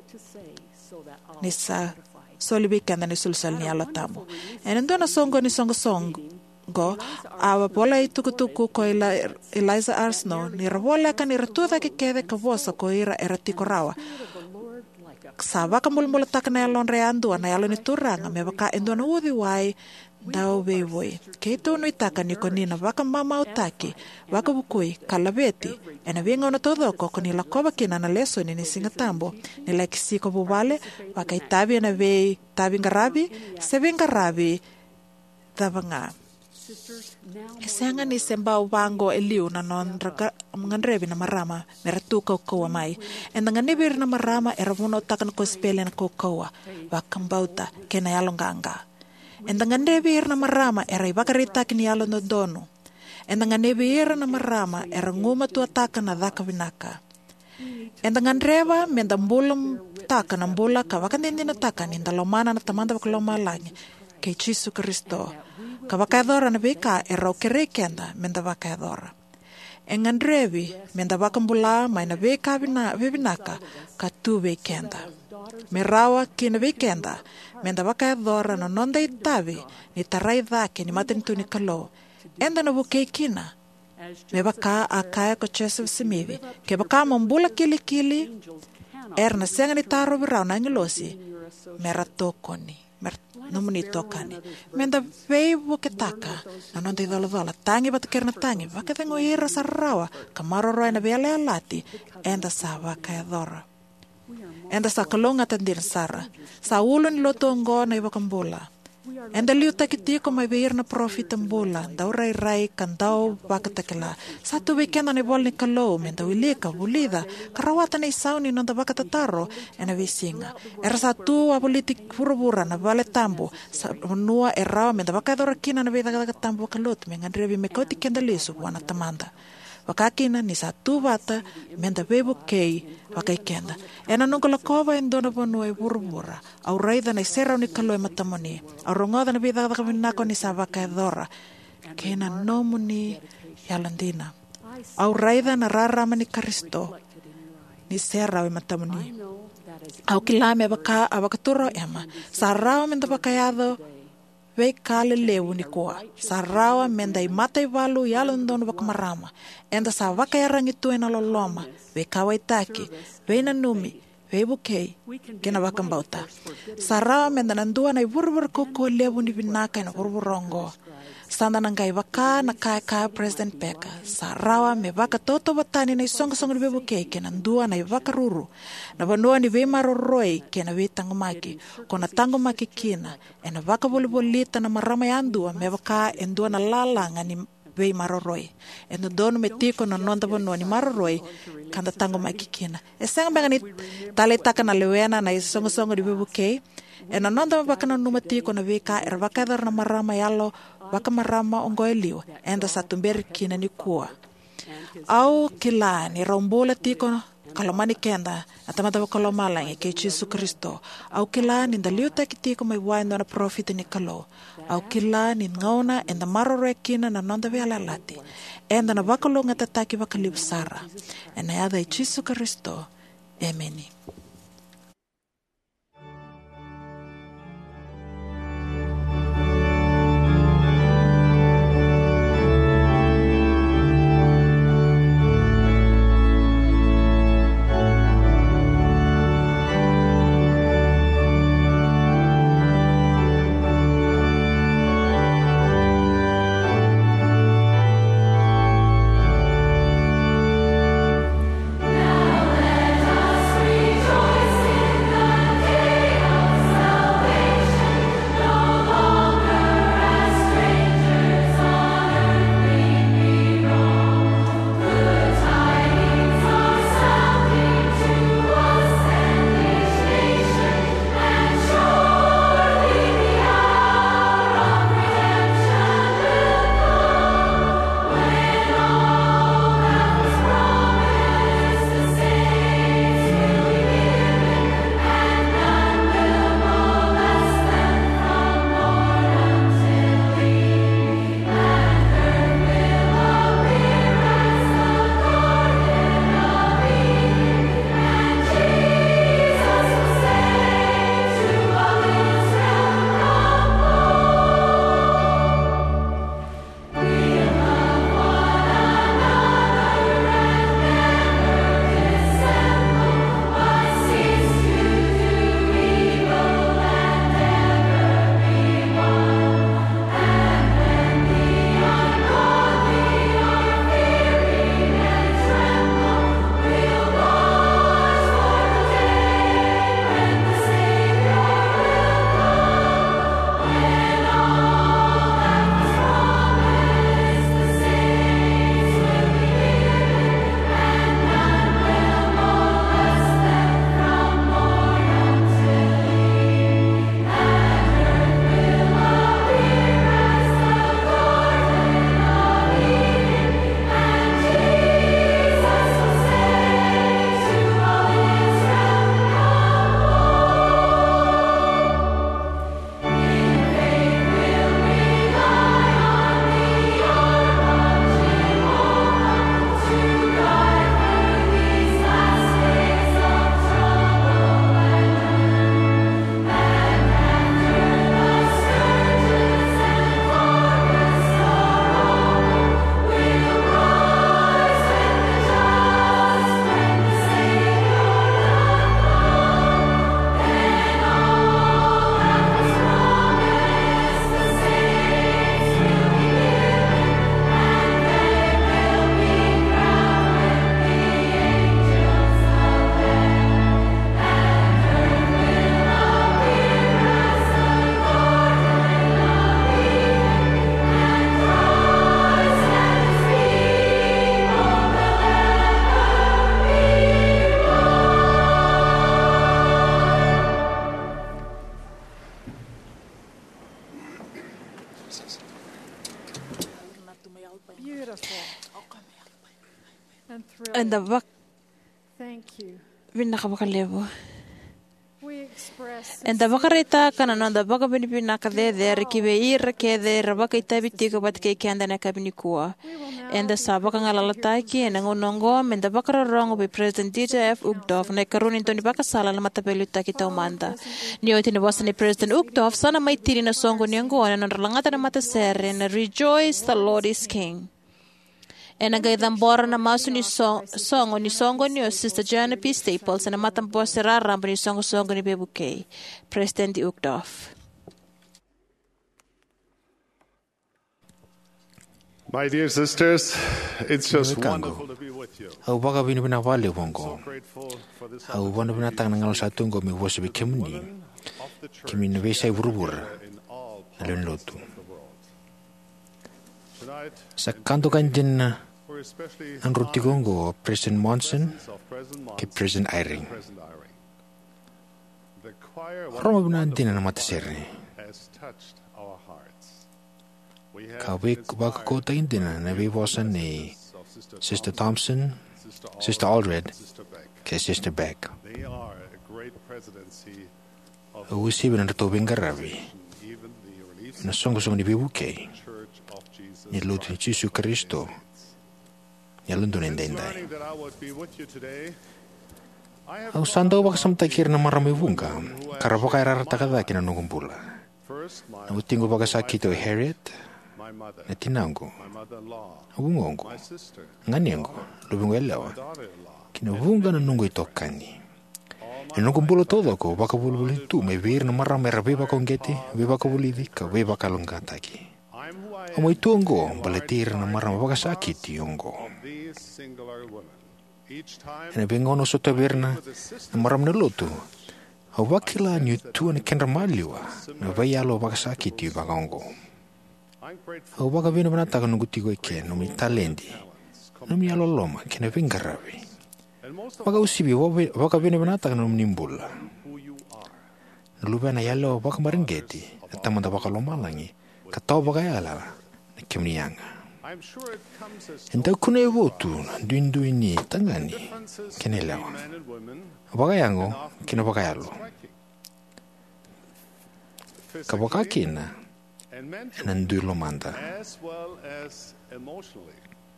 Nisa solive kenda ni sulsol ni ala tambu. E nando na songo ni songo songo go awa bola itukutuku ko Eliza Arsenault ni rawola ka ni ratuda ke kede ka vosa ko ira eratiko rawa. Saba ka mulmulatak na yalon reandu na yalon ituranga me baka endo na udi wai daw bewoi ke to no itaka ni konina baka mama utaki baka bukui kalabeti ena venga na todo ko konila koba kina na leso ni singatambo ni like siko bubale baka itabi na ve tabi ngarabi se ngarabi tabanga Isanga ni semba ubango eliu na non raga mangandrebi na marama meratu ko ko mai and nganibir na marama era muno takan ko spelen ko ko bakambauta kena yalonganga and nganibir na marama era ibakarita kini yalo no dono and nganibir na marama era nguma tu ataka na daka binaka Enda ngandreva menda mbulam taka na mbula ka wakandindi na taka ni ndalomana na tamanda wakaloma langi ke Jesu Kristo ka wakaedora na vika e rau kere kenda menda wakaedora e ngandrevi menda wakambula mai na vika vina vivinaka ka tu kenda me rawa ki na vikenda menda wakaedora na nonda itavi ni tarai dhake ni matentu ni kalo enda na vuke kina me baka akaya ko Joseph Simivi ke baka mambula kili kili er na senga ni taro virau na ngilosi mera tokoni mer numuni tokani menda veivu ke taka na nonda idolo dola tangi bat kerna tangi baka tengo ira sarawa kamaro roa na vele alati enda sa wakaedora enda sa kalonga tandir sara sa ulun lotongo na ibakambula enda liuta kiti ko mai beir na profit ambula dau rai rai kandau bakatakela satu weekend na bol ni kalo menda wilika bulida karawata na isau ni nonda bakatataro ena visinga era satu a politik purubura na vale tambo sa nua era menda bakadora kina na veda tambo kalot mengandrevi mekoti kenda lisu wana tamanda wakakina ni satu bata menda bebo kei wakai kenda ena nungkola kova endona bonua e burubura au raida na isera ni kalo e matamoni au rongoda na bida ka minako ni sabaka edora kena nomuni yalandina au raida na rarama ni Kristo ni sera e matamoni au kilame baka abakaturo ema sarao menda bakayado vei kale lewu ni koa. Sarawa menda i matai walu i alondonu wakamarama. Enda sa wakayarangi tuena loloma. Vei kawai taki. Vei na numi. Vei bukei. Kena wakambauta. Sarawa menda nandua na i wurwur koko lewu ni vinaka ina wurwurongo. Sanda nangai waka na kaya kaya President Peka. Sarawa me waka toto watani na isonga-songa ni bukei kena ndua na i waka ruru. Na wanua ni vei maroroi kena vei tangumaki. Kona tangumaki kina. Ena waka bolibolita na marama yandua me waka endua na lalanga ni vei maroroi. Ena donu me tiko na nonda wanua ni maroroi kanda tangumaki kina. E senga benga ni talitaka na lewena na isonga-songa ni bukei. Ena nonda waka na numatiko na vei ka er waka edar na marama yalo waka marama ongo eliwa enda satumberi kina ni kuwa au kila ni rombola tiko kalomani kenda atamata wakaloma langi ke Jesu Kristo au kila ni ndaliuta kitiko mai waindo na profit ni kalo au kila ni ngauna enda marore kina na nonda vela lati enda na wakalonga tataki wakalibsara ena yada Jesu Kristo ameni. Rejoice. anda bak Thank you. binaka bakalebo. We express Enda bakarita kana nanda baka binipina kadeder kibe ir keder baka itabitiko bat ke kanda na kabinikua. Enda sabaka ngalalaki ena ngonongo menda bakara rongo be President D J F Uchtdorf na karuni toni baka sala na matabeluta kita umanda. Niyo tini wasa ni President Uchtdorf sana maitiri na songo niyango na nandalangata na matasere na Rejoice the Lord is King. Ena gaidambora na masu ni song, songo ni songo ni o Sister Joanna P. Staples na matampo si raramba ni songo songo ni Bebu K. President Uchtdorf. My dear sisters, it's just wonderful to be with you. Au baka bini bina wale wongo. So grateful for this Au wana bina tang nangal satu ngo mi wasi bi kemuni. Kimi na besai burubura. Na len lotu. tonight. Sa kanto kanjin na We're especially ang ruti gongo President Monson of President ke Monson, President Iring. President Iring. The choir Roma bina antina na matasere. has touched our hearts. We have Ka wik baka kota indina na viwasan ni of Sister Sister Thompson, Sister Sister Aldred, Sister Beck. ke Sister Beck. They are a great presidency of Usi bina ratobing garabi. even the release Na songo songo ni Bebu K. Church of Jesus. Ni lutu ni Jesu Kristo. Ni alundu Since nendendai. learning that I would be with you today, I have Au sando baka samtakir na marami vunga. Karabaka irarata kada kina nungumbula. first my, Na utingo baka sakito Harriet, my mother, na tinango. my mother-in-law, Ubungongo. my sister, Nganiengo. Lubingo elewa. daughter-in-law, Kina vunga na nungo itokani. E nungumbula todo ko baka bulbuli tu me vir na marami rabi baka ongeti. Ve baka bulidi ka ve baka lungataki. I'm who I am Amo itungo balatir na marami baka sakiti yongo. of these singular women. Each time Ena bengono soto birna na marami na lutu. Au bakila ni tu na kendra maliwa. Na vayalo baka sakiti baka ongo. I'm grateful Au baka vina banataka nungutigo ike no mi talendi. No mi aloloma kena vingarabi. and most of Baka usibi baka vina banataka no mnimbula. who you are. Nalubena yalo baka maringeti. Tamanda baka lomalangi. Katao baka yala na kimnianga. I'm sure it comes as Enta kuna evotu duinduini tangani differences kena between lewa. men and women Baka yango kena baka yalo. striking. Kabaka Physically kina and mentally, nandu lomanda. as well as emotionally.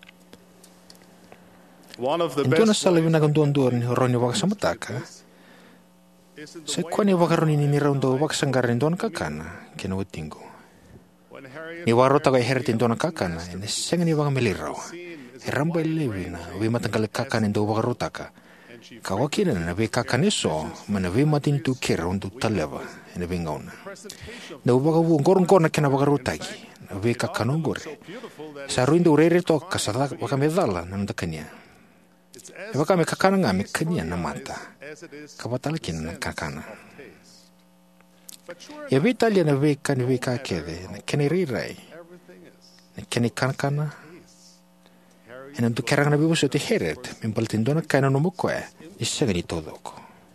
One of the Entona best sala vina kanduanduar ni roni baka samataka. is in the Se way kwani baka roni ni raundo baka sangarin don kakana kena utingo. when Harriet Ni waro taga herti ndona kakana ene senga ni baka melirao. E ramba ilevina we matangale kakana ndo baka rotaka. and she Kawakina na we kakane so mana we matin tu kera undu taleva ene bengauna. presentation Na baka wu ngorong kona kena baka rotaki. Na we kakano ngore. beautiful that Sa ruindo urere to kasada baka medala na ndakania. it's E as baka me kakana nga me kania na mata. as it is Kabatala kina na kakana. taste. But sure Ya we talia na we kani we kakede na kene rirai. everything is Na kene kanakana. taste. Harriet E nandu kerang na bibuso te heret. Mimpaltindona kaina no mukwe. Isaga ni todoko.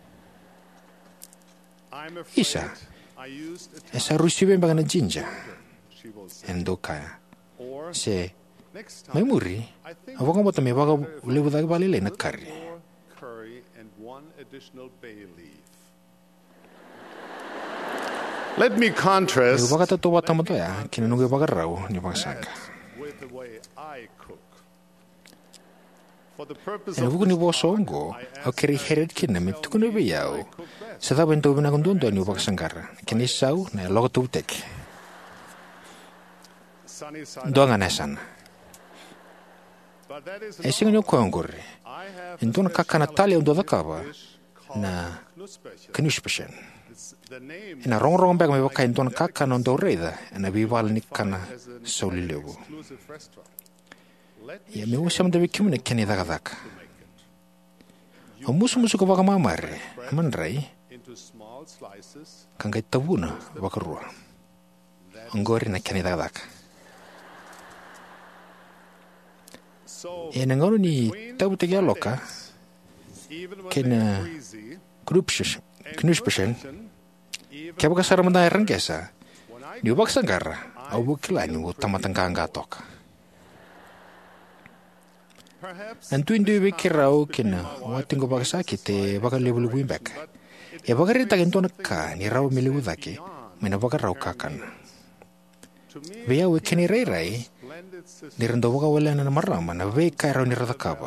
I'm afraid Isa. I used a E sa rusibe mbaga na jinja. she will say. Endo kaya. Or Se next may time muri. I think Awang mo tami baga lebudag balile na kari. more curry and one additional bay leaf. Let me Nego contrast baga tatuwa tamato ya. Kinanungi baga raw ni baga sanga. with the way I cook. For the purpose E of buku ni boso ongo. Au keri heret kina me tukuna biyao. Sa tabo ento bina kundundo ni baga sangara. Kini sau na logo tutek. sunny side up, Doanga nesana. but that is E singa nyo koyongore. I have Entona kakana tali undo dakaba. dish called Na knuspech. kanuspashen. It's the name Ina rong rong bag me baka entona kakana undo reida. Ina bibal ni kana as an sauli lebu. exclusive restaurant. Let me Ya me usam da bikimune keni daga daka. O musu musu ko baka mamare. Manrai. into small slices. Kangay tabuna baka rua. Angori na keni daga daka. So E nangono ni tabu te loka. even when Ken, they're uh, greasy Knupshen. and Knuspashen. gluten, even Kaya baka saramanda rangesa. when I Ni baka sangara. Au bukila ni utamatang kanga toka. Nantuin duwe kirau kina watingo bakasaki te baka lebulu buimbek. Ya baka rita kentona ka ni rau miliwu dhaki mina baka rau kakan. Vea we kini rai rai ni rendo baka wala na marama na vei kai rau ni rata kaba.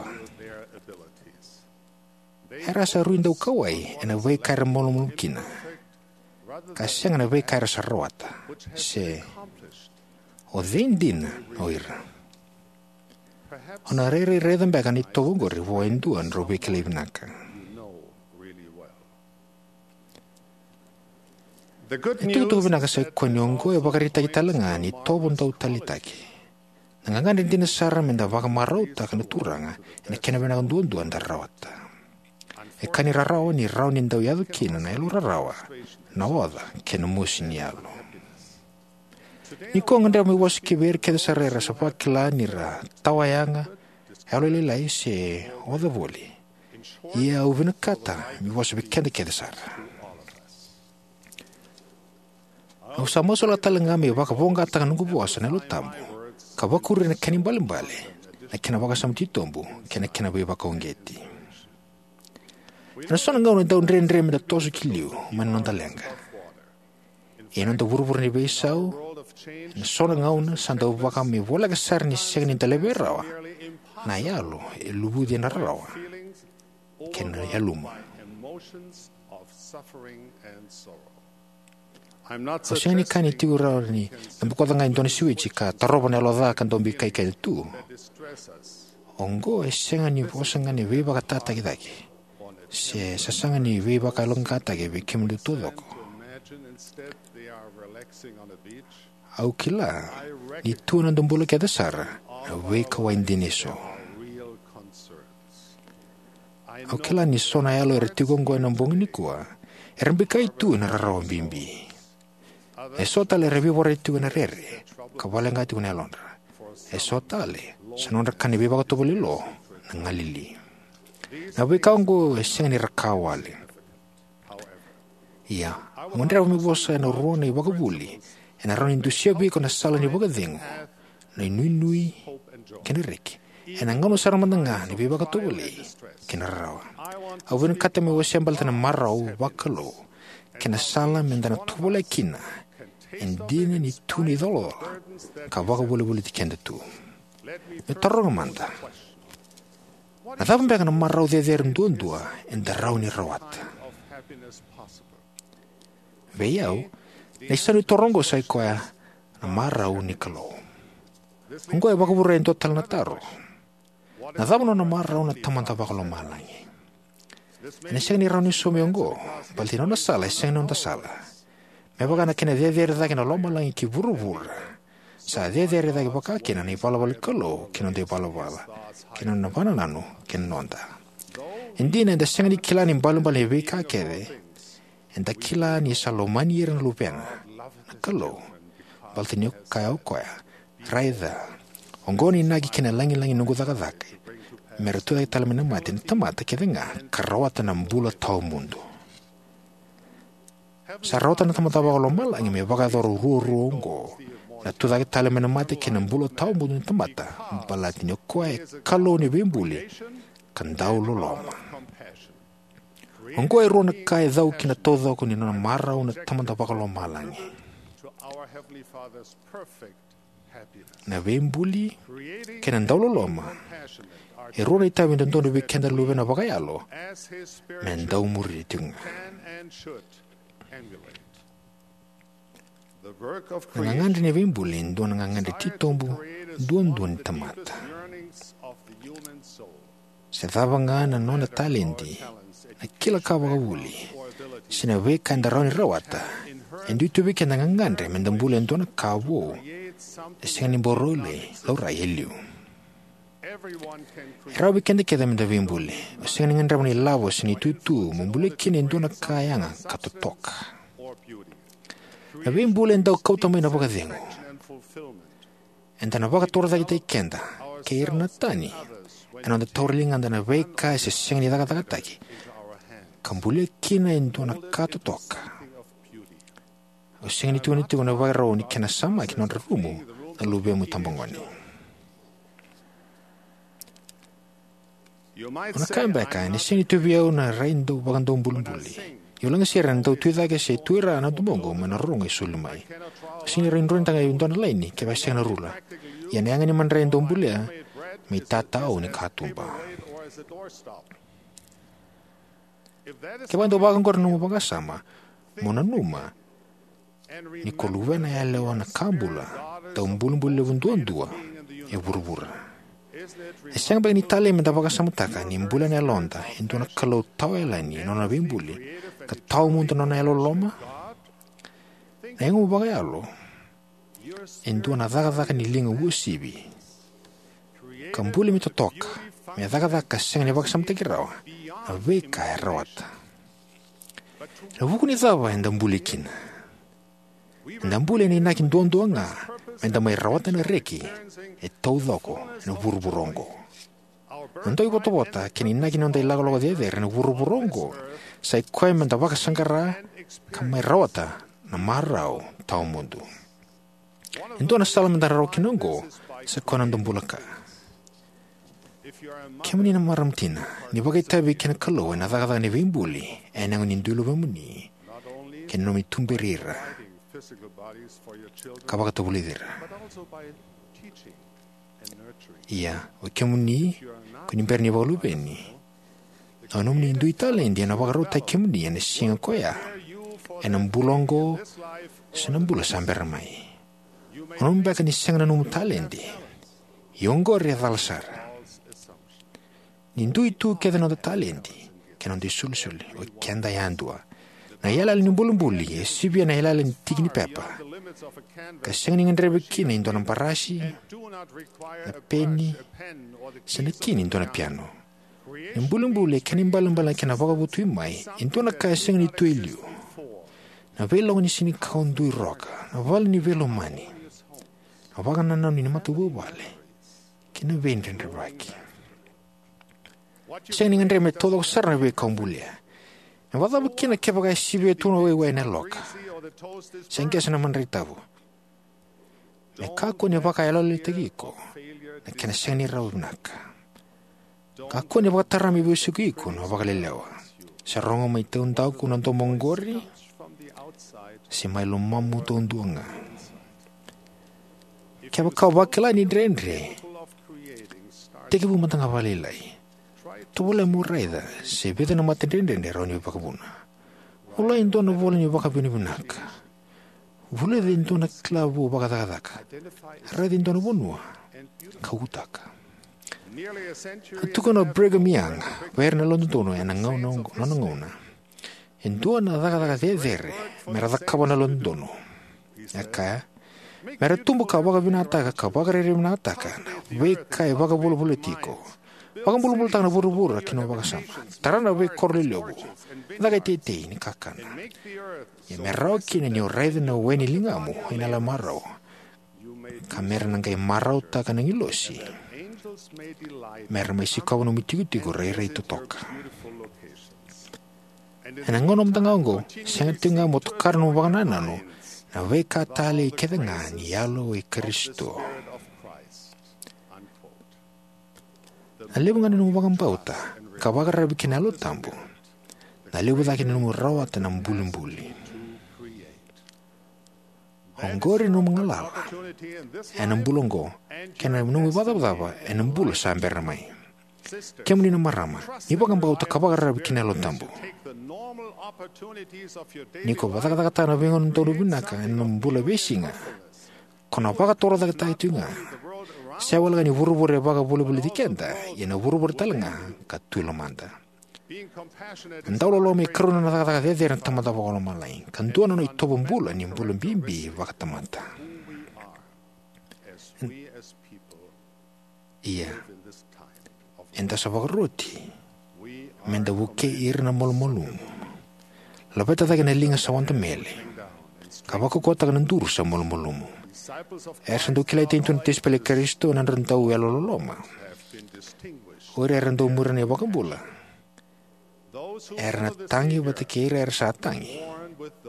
Hera sa ruinda ukawai ena vei kai ramolo mulukina. Kasyang na vei kai rasa rawata. Se o dhindin oira. Ona rere redan beka ni togori vo enduan robe kelibnaka. Itu tu bina kasai konyongo e bakarita kita lengan ni tobon tau talitaki. Nangangan din dinasara menda baka marauta kana turanga ene kena bina kanduan duan darawata. E kani rarawa ni rau ni ndau yadu kina na elu rarawa na wada kena musi ni alu. Ni ko nganda mi was kiber keda sarera sapa kila ni ra tawayanga elu lelai se oda voli. Ia uvina kata mi was bikenda keda sara. Au sama sola talanga me baka bonga tanga nungu buasa na lutambu. Ka bakuri na kani mbalimbali. Na kena baka samti tombu. Kena kena be baka ongeti. Na sona ngau na daun rendre me da tosu kiliu. Man nonda lenga. E nonda burubur ni beisau. Na sona ngau na sanda baka me vola kasar ni sega ni talebe rawa. Na yalo e lubu di na rawa. Kena yaluma. O seni kani tiura ni nambuko nga indoni siwichi ka taroba na loda kan dombi kai kai tu. Ongo e senga ni posanga ni veba katata kidaki. Se sasanga ni veba ka longkata ke bikim du tudoko. Au kila ni tu na dombolo ke dasara we ka waindiniso. Au kila ni sona yalo retigongo na mbongi ni kwa. Erambika itu na rarawa bimbi. E sotale revivore tu na rere, kabale ngati kuna londra. E sotale, sanondra kani biba ko bolilo na ngalili. Na bika ngo esengani rakawale. Ia, mondra mi bosa na rone bagabuli, na rone indusia bi ko na sala ni bagadingo. Na nui nui kenireki. E na ngono saramandanga ni biba ko boli, kenarawa. Awin kata mi wasiambal tana marau bakalo, kena sala mendana tubole kina. Indina ni tuni dolo ka waka bole bole tikenda tu e tarro manda na tava mbega na marau de der ndundua en da rauni rawat veiau nei sanu torongo sai koa na marau ni kalo ngo e waka bure en total na taro na tava no na marau na tamanta waka lo malangi ne seni rauni somi ngo baltino na sala seni on da sala me baka na kena dedere da kena loma langi ki burubura. Sa dedere da ki baka kena ni palawali kalo, kena de palawala. Kena na panananu, kena nonda. Indina da senga ni kila ni balumbali beka kede. Enda kila ni salomani iran lupena. Na kalo, balti ni kaya ukoya. Raida. Ongoni nagi kena langi langi nungu daka daka. Meretu da talamina mati ni tamata kede nga karawata na mbula tau mundu. Sa rota na tamataba ko lomal ang may baka doro rurongo na tuda kita tala menamati kinambulo tao mo ni tamata balati nyo ko ay kalo ni bimbuli kandaw loloma ang ko ay ro na kaya daw kinatoda ko ni na maraw na tamataba ko lomalangi na bimbuli kinandaw loloma e ro na itabi na dono bikenda lube na bakayalo mendaw muritinga Nangangandi ni vimbulin doon nangangandi titombu doon doon tamata. Sa taba nga na nona talenti na kila kabagawuli sinaweka ndaroni rawata hindi tubike nangangandi mendambulin doon na kawo singa ni borole laura yelio. Rabi kende keda mendavimbuli singa nangandram ni lavo sinitutu mumbuli kini doon na kayanga katutoka. Nabim bulen daw kau tamay na pagkadengo. Enta na pagkatura kita ikenda, kair na tani. Ano na torling anda na veka sa siyang ni takataki. Kambuli kina endo na katutoka. O siyang ni tuniti ko na vayro ni kinasama kinonra rumo na lube mo tambangwani. Ona kambeka ni sini tuvia una reindo bagando bulimbuli. Yolang si rendo tuida ke se tuira na dumongo menarunga sulumai. Sini reindo tanga yundon laini ke basena rula. Yani angani man reindo bulia mi tatao ni katumba. Ke bando bagang kornu bagasama mona numa ni koluvena ya lewa na kambula ta umbulimbuli vunduandua e burbura. Siang bagi ni tali mendapat samutaka ni bulan ya londa itu nak kalau tahu elani nona bimbuli ke tahu muntu nona elo loma nengu bagai alo itu nak zaga zaga ni lingu usibi kambuli mito tok me zaga zaga siang ni bagi samutaki rawa aveka erawat rawu kuni zawa endam bulikin endam buli ni nakin duan duanga endam mai rawat na reki e tau doko no burburongo. Nantoi bota-bota kini nagi nontai lago-lago deder no burburongo sai koe menta baka sangkara kamai rawata na marau tau mundu. Ento na sala menta raro kinongo sa konan dumbulaka. Kemuni na maram tina ni bagai tabi kena kalo na daga ni vimbuli e nango nindulu bamuni kena nomi tumberira kabaka tabulidira. Iya, o kemuni kunimperni baulubeni. Anom ni indui talent dia na bagarota kemuni ane singa koya. Enam bulongo senam bula sampai ramai. Anom baka ni singa na num talenti. Yongo ria dalsar. Nindui tu keda no talenti. Kenon di sul-sul o kenda yandua. Na yala ni bulumbuli sibia na yala ni tigni pepa. Kasang ningan rebekina indo na parasi na peni sanakini indo na piano. Nambulumbuli kanimbalang-balang kena bagabutu imay indo na kasang ni tuilyo. Na velong ni sini kaundui roka na val ni velo mani. Na bagan na ni matububale kina vendren rebaki. Sang ningan reme todo sarna be kaumbulia. Na wada bukina kebaga sibia tuno wewe na loka. Sengke sana manritavo. Me kako ni baka elo litegiko. Na kena seni raunaka. Kako ni baka tarami busugiko na baka lelewa. Sa rongo may taon tao ko ng tomongori. Si may lumamu taon duanga. Kaya baka bakila ni drenre. Teki bumatang abalilay. Tuwala mo raida. Si beta na matindrenre ronyo baka buna. Wala ito na wala niyo baka binibinaka. Wala din ito na klabo baka takataka. Hara din ito na bunwa. Kautaka. Ito ko na Brigham Young. Bayar na Londono yan ang nangangauna. Ito na takataka dedere. Meradak ka ba na Londono? Yaka. Merat tumbo ka baka binataka ka. Baka ririm nataka. Weka e baka bulu-politiko. Baka bulu-bulu taka na buru-buru. Kino baka sama. Tara na wek korlilobo. Daga tete ni kakana. Ya merau kini ni orede na weni lingamu inala marau. Kamera nang kay marau ta kanang ilosi. Mer may sikaw no mitigo-tigo rei-rei tutoka. Enang ngonom tangaongo, sangat tinga mo tukar no baganana no. Na weka tali kedanga ni yalo e Kristo. Alibungan no bagang bauta, kabagar bikin alo tambo. Nalibu daki numu rawat na mbulimbuli. Onggori numu ngalala. Enam bulongo. Kena numu badab-daba. Enam bulu sampai ramai. Kemuni na marama. Nipa kang bauta kabagar bikin alo tambo. Niko batak-takata na bingon todo binaka. Enam bula besinga. Kono baka toro takata itu nga. Sewal gani buru-buru baka bulu-bulu dikenda. Yana buru-buru talanga. Katulamanda. Entau lo me karuna na taka taka deder tamata bakolo malai. Kantua no ito bumbula ni bulan bimbi baka tamata. Iya. Enta sa bakaruti. Menda buke ir na mol-molum. Lapeta taka na linga sa wanta mele. Kabako kota ka nanduru sa mol-molum. Ersan do kilay tinto na tispele Kristo na rentau yalololoma. Uri erando umuran ya bakambula. Erna tangi batikira er satangi.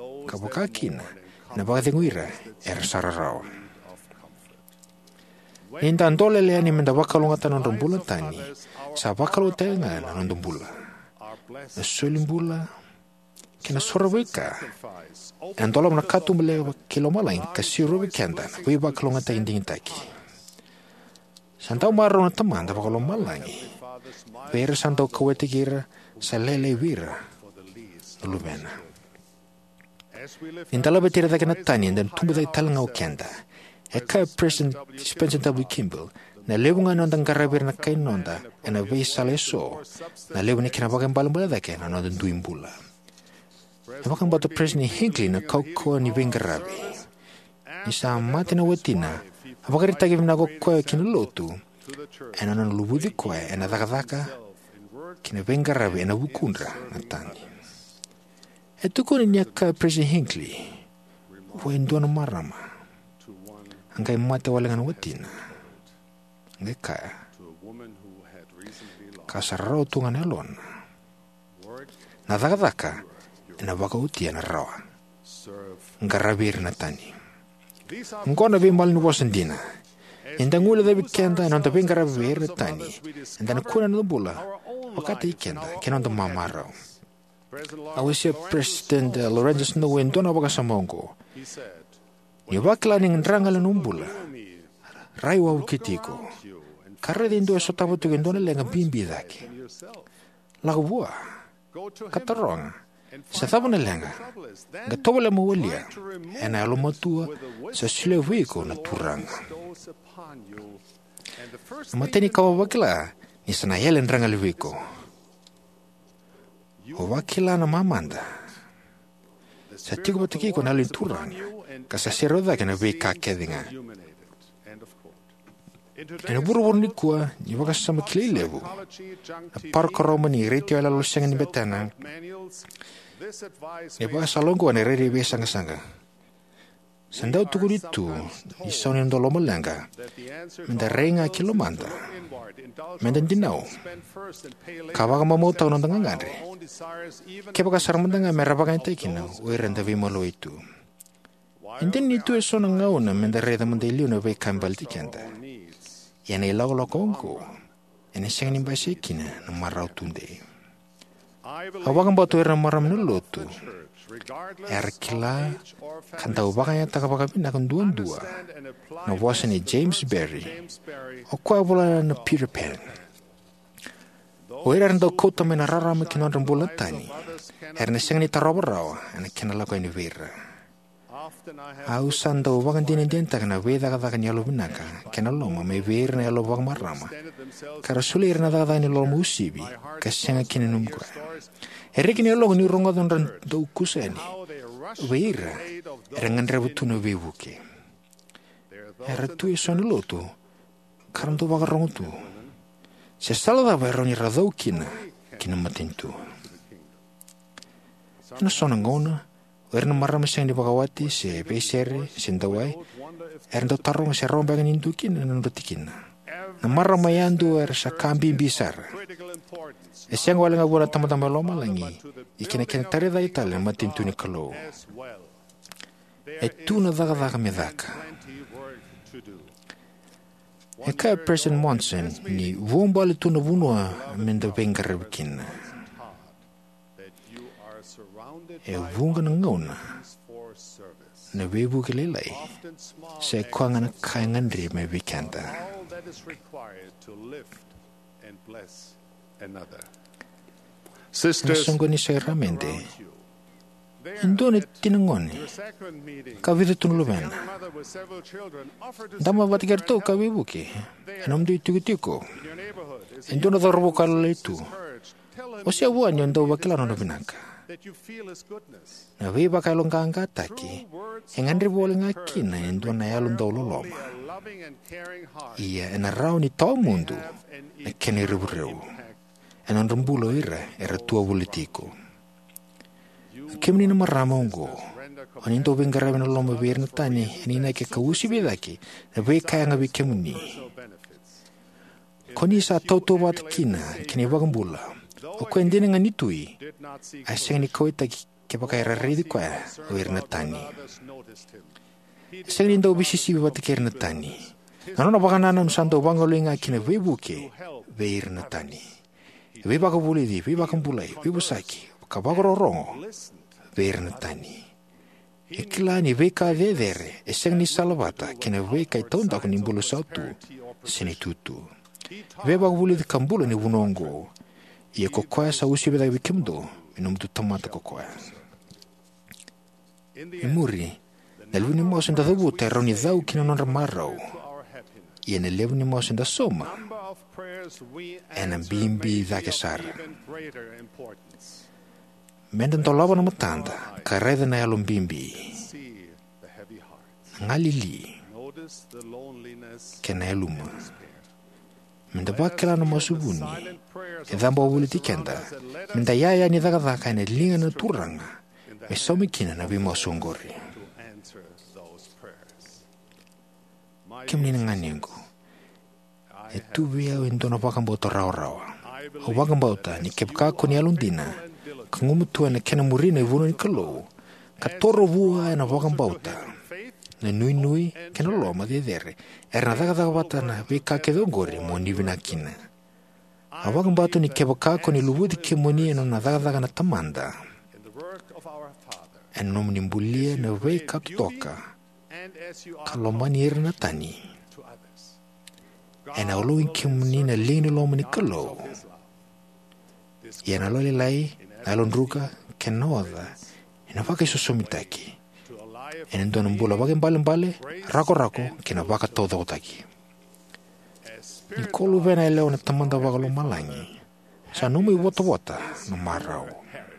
Kabukakina na bakatinguira er sararaw. Inda ndole le ani menda wakalunga tanon rumbula tani. Sa wakalu tenga na nondumbula. Na solimbula kina sorawika. Andola mna katu mle kilomalain kasiru wikenda na wi wakalunga ta inding taki. Santau maro na tamanda wakalomalangi. Pera santau kawetikira sa lele wira. Lubena. Indala betira da kanatani dan tumbu da talanga ukenda. Eka President Spencer W. Kimball na lewunga nonda ngarabir na kay nonda ena vei saleso na lewu ni kinabagan balambala da kena nonda duimbula. Nabakan bato President Hinckley na kauko ni vengarabi. Isa mati na watina abakari tagi vinago koe kinalotu ena non lubudi koe ena dakadaka kina vengarabi ena wukundra na tani. Etu ko ni ka President Hinckley wendona marama. Angkai mate walengan watina. Angkai kaya. Kasarau tungan elon. Nadaka-daka. Ena baka utia na rawa. Ngarabir na tani. Ngona bimbal ni wasandina. Inda ngula da bikenda ena onta bingarabir na tani. Inda nakuna na bula. Wakati ikenda. Kena onta mamarao. Awasya President Lorenzo Snow endona baka samongo. Ni wakla ning rangalan umbula. Raiwa ukitiko. Karre dindo eso tabo tu gendona lenga bimbi daki. Lagwa. Katarong. Sa tabo na lenga. Gatobo la mawalia. Ena alomatua sa silewiko na turanga. Mateni kawa wakla ni sanayelen rangalwiko. Wakila na mamanda. Sa tigo batikiko na linturanga. Kasa seroda kena beka kedinga. Ena buru-buru ni kuah, ni wakas sama kililebu. Parko Roma ni retio ala lusengan ni betana. Ni wakas alongko ane redi besanga-sanga. Sandau tuku ditu, ni saunin dolo melanga. Menda renga kilomanda. Menda dinau. Kawaga mamutau nandang ngare. Kebaka sarmandanga merabagan tekina, uirenda vimalo itu. Indin itu eso na ngauna menda reda mandeliu na vei kambal tikenda. Yana ilau lo kongo. Yana siyang nimbasikina na marau tunde. Hawakan batu era maram nulutu. Erkila kanta ubakanya takabakabina kan dua-dua. Na wasan ni James Berry. O kwa wala na Peter Pan. O era rando kota mena rarama kinon rambulatani. Erna siyang ni tarabarawa. Ana kinalako ini vera. Au sanda ubagan dinendenta kana veda kada kan yalo binaka kana loma me ver na yalo bag marama kara sulir na dada ni lo musibi kasanga kinenum ko erikini yalo ni ronga don ran do kuseni ver rangan rebutu no bebuke eratu son loto karanto bag rongutu se sala da veroni radou kina kina matintu na sonangona Erna marama siyang di Bagawati, si Pesere, si Ndaway, erna tarong si rombang nindukin na nandutikin. Na marama yandu er sa kambing bisar. E siyang walang abura tamatama loma langi, ikinakintari da itala matintu ni kalo. E tu na daga-daga medaka. E kaya President Monson, ni vumbali tu na vunua menda bengarabkin. E vunga na ngauna na webu kililay sa kwanga na kayangan rin may wikenda. Nasunggo ni Sir Ramende Indone tinangon kavido tunulumen dama batigarto kawibuki anam di tiko-tiko indone darbo kalala itu o siya buwan yon daw bakilano na binaka na viva kailong kaangkataki engan riboling akin na endo na yalong daw loloma iya enaraw ni tao mundo na keniriburew enan rumbulo ira era tua politiko kimni na maramonggo anin to bengarabin na loma bir na tani anina ke kausi bedaki na be kaya nga bikemuni koni sa toto bat kina kinibagang bula o kwende nga nitui asing ni ko itagi kebakay raridi ko o irna tani asing ni daw bisisi bat kir na tani Nanona bakanana msando bangolinga kina vebuke veir natani. Vebaka bulidi, vebaka bulai, vebusaki, kabagororongo veir natani. Ikilani veka vedere, eseng ni salvata kina veka itonda kunimbulu sautu sini tutu. Vebaka bulidi kambula ni vunongo. Ia kokoa sa usi beda vikimdo minumtu tamata kokoa. Imuri, naluni mosen da dhabuta roni dhau kina nonra marau. Ia nalevuni mosen da soma. Ena bimbi dhake sara. Mendan tolava na matanda, kareda na yalom bimbi. Ngalili, kena yaluma. Menda bakela na masubuni, e dhamba wuli tikenda, menda yaya ni dhaka dhaka ina linga na turanga, me somikina na bima sungori. Kimni nganingu, e tubi au indona bakambauta rao rawa. O bakambauta ni kepkako ni alundina, kangumutua na kena murina ivuno ni kalo, katoro vua na bakambauta. Na nui nui kena loma dedere erna daga daga bata na veka ke dongori mo ni vinakina awak mbatu ni kebaka ko ni lubudi ke moni no na daga daga na tamanda en nom ni mbulia na veka toka kalomani erna tani en aulu in ke moni na lini loma ni kalo yana loli lai alon ruka kenoda ina vaka isosomitaki en entono mbula bake mbale mbale rako rako kina baka todo otaki Nikolu vena eleo na tamanda wakalo malangi sa numi wota wota no marau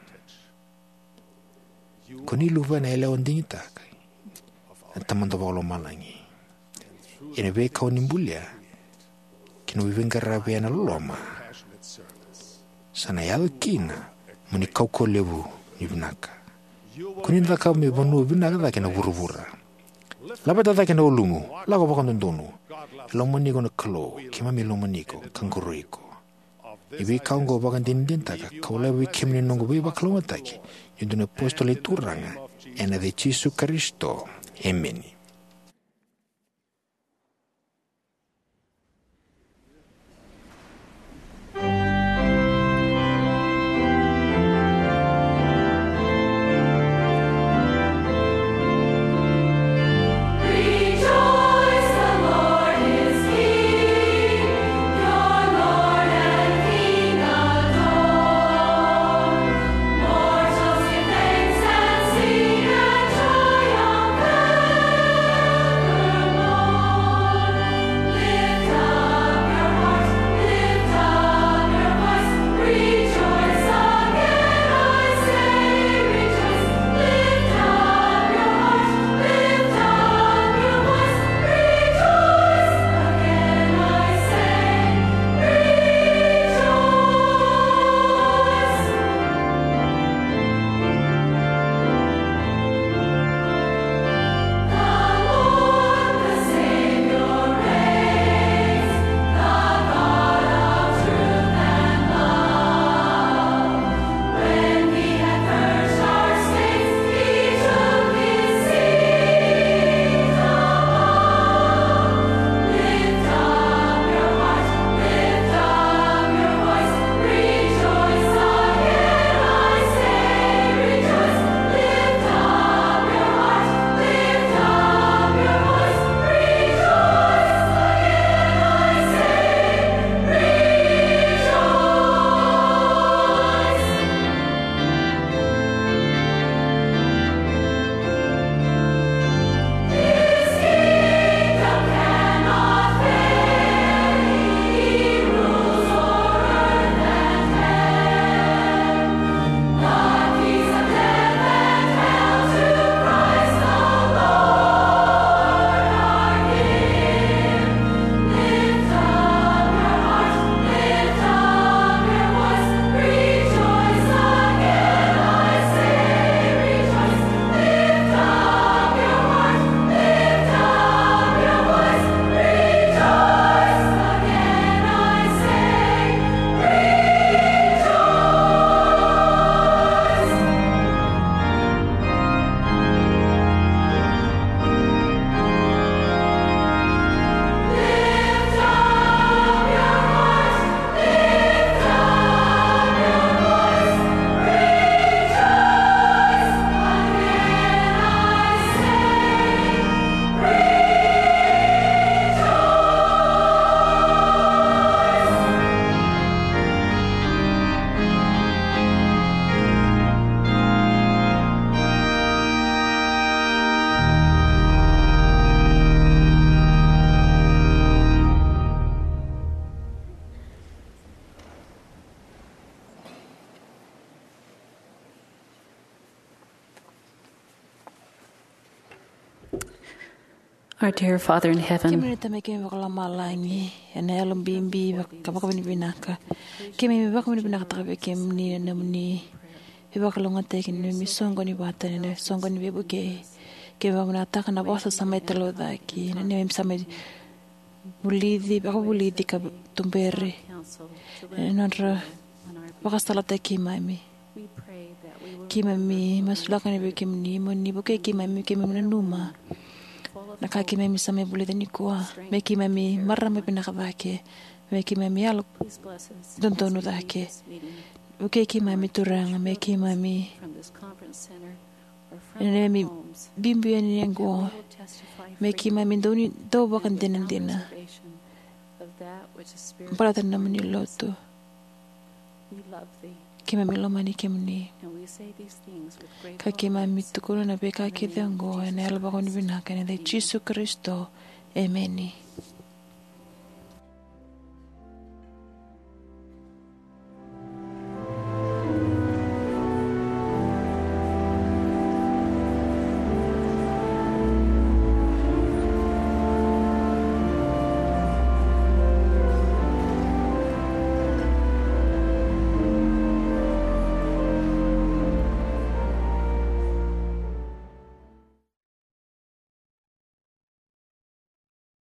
konilu vena eleo ndingitaka na tamanda wakalo malangi ene veka o nimbulia kino vivenga rabia na loloma sana yado kina muni kauko levu nibunaka kunin daka me bonu binaga daka na burubura laba daka na olungu lago bakon ndonu lomoni ko na klo kima mi lomoni ko kanguruiko ibi kaungo bakan din din taka kaula bi kimni nongo bi baklo mataki yundune posto le turanga ena de Jesu Kristo amen. Mortals give thanks and sing and triumph. Our dear Father in Ke heaven, mene tame ke me bakala malangi ene alum bimbi ka baka bini binaka ke me baka bini binaka tabe ke mni na mni e bakala ngate ke ni misongo ni bata ne songo ni bebu ke ke ba mna taka na bosa sama telo da ki ne ne sama bulidi baka bulidi ka tumbere ene nandra baka stala te ki mami ki mami masulaka ni be ke mni mo ni boke ki mami ke mna numa nakaki mami sama bulidi ni kwa me ki mami marra me pinaka vake me ki mami alo dontonu dake boke ki mami turanga me ki mami ene mi bimbi ene ngo me ki mami doni do bakan denen dina para tanam ni loto ki mami lo mani kemni ka ki mami tukuna na beka ki dengo ene alba kon binaka ne de Jesu Kristo ameni.